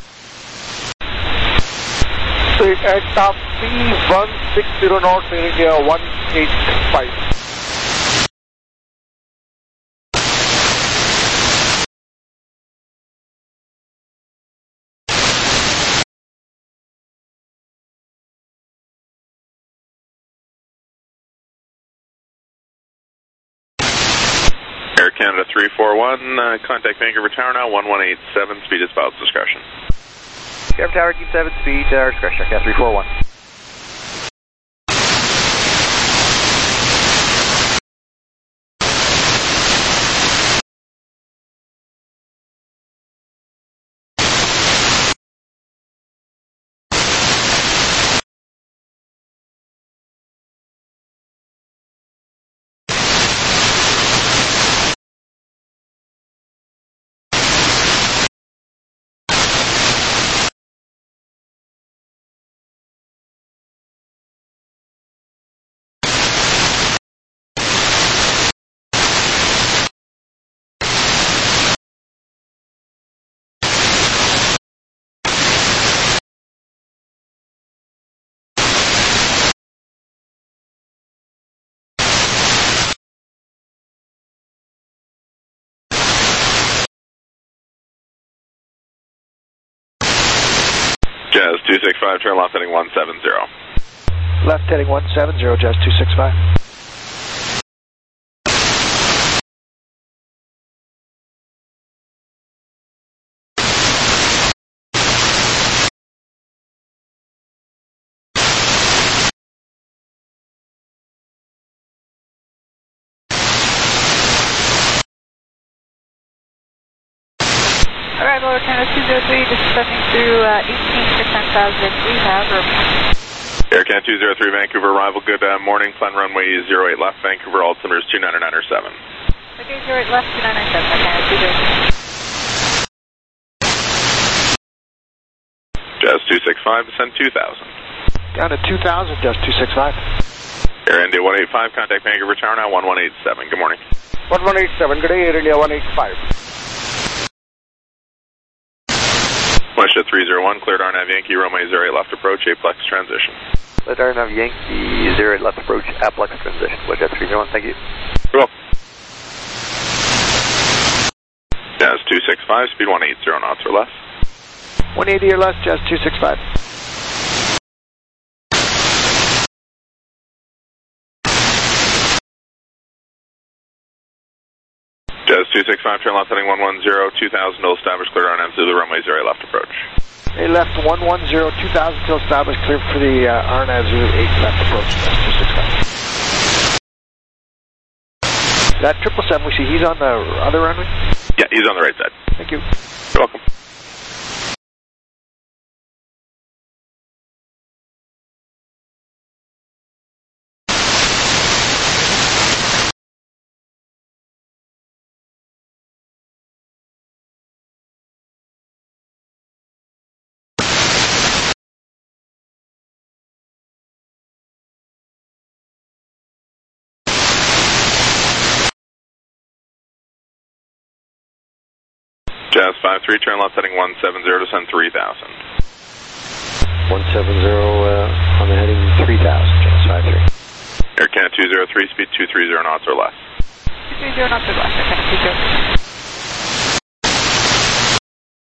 So at speed 160 knots, Air India 185. Air Canada 341, contact Vancouver Tower now, 1187, speed is pilot's discretion. Vancouver Tower, keep 7, speed, discretion, Air Canada 341. Jazz 265, turn left heading 170. Left heading 170, Jazz 265. Arrival Air Canada 203, just stepping through 18% thousand rehab. Air Canada 203, Vancouver arrival, good morning, plan runway 08 left, Vancouver, altimeter is 29907. Okay, 08 left, 29997, Air Canada 203. Jazz 265, descend 2000. Down to 2000, Jazz 265. Air India 185, contact Vancouver Tower now, 1187, good morning. 1187, good day, Air India 185. Westjet 301, cleared RNAV Yankee, runway 08 left approach, Aplex transition. Cleared RNAV Yankee, 08 left approach, Aplex transition. Westjet 301, thank you. You're welcome. Jazz 265, speed 180 knots or less. 180 or less, Jazz 265. Jazz 265, turn left heading 110, 2000 till established, clear RNAV through the runway 08 left approach. They left 110, 2000 till established, clear for the RNAV 08 left approach, Jazz 265. That 777 we see, he's on the other runway? Yeah, he's on the right side. Thank you. You're welcome. Jazz 53, turn left heading 170, descend 3000. 170 on the heading 3000, Jazz 53. Air Canada 203, speed 230 knots or less. 230 knots or less, Air Canada 203.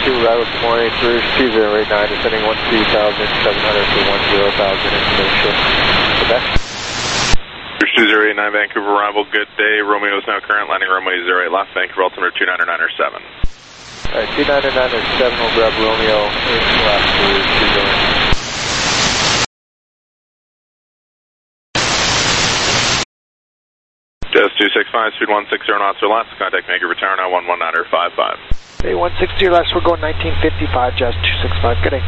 Vancouver, Iowa, good morning. First 2089, descending 13,700 for 10,000 information. Quebec. First 2089, Vancouver, arrival, good day. Romeo is now current, landing runway 08 left, Vancouver, altimeter 299 or 7. Alright, 299 or 7, we'll grab Romeo, 8 left for 2 going. Just 265, speed 160 knots or less. Contact Vancouver Tower now 119 or 55. Hey, 160 or less, we're going 1955, just 265. Good day.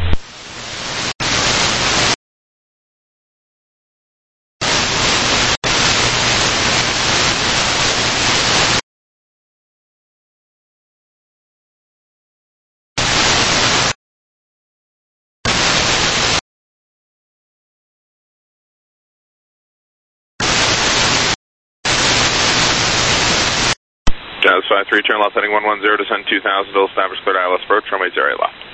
Jazz 53, turn left heading 110, descend 2000, will establish clear ILS approach, runway 08 left.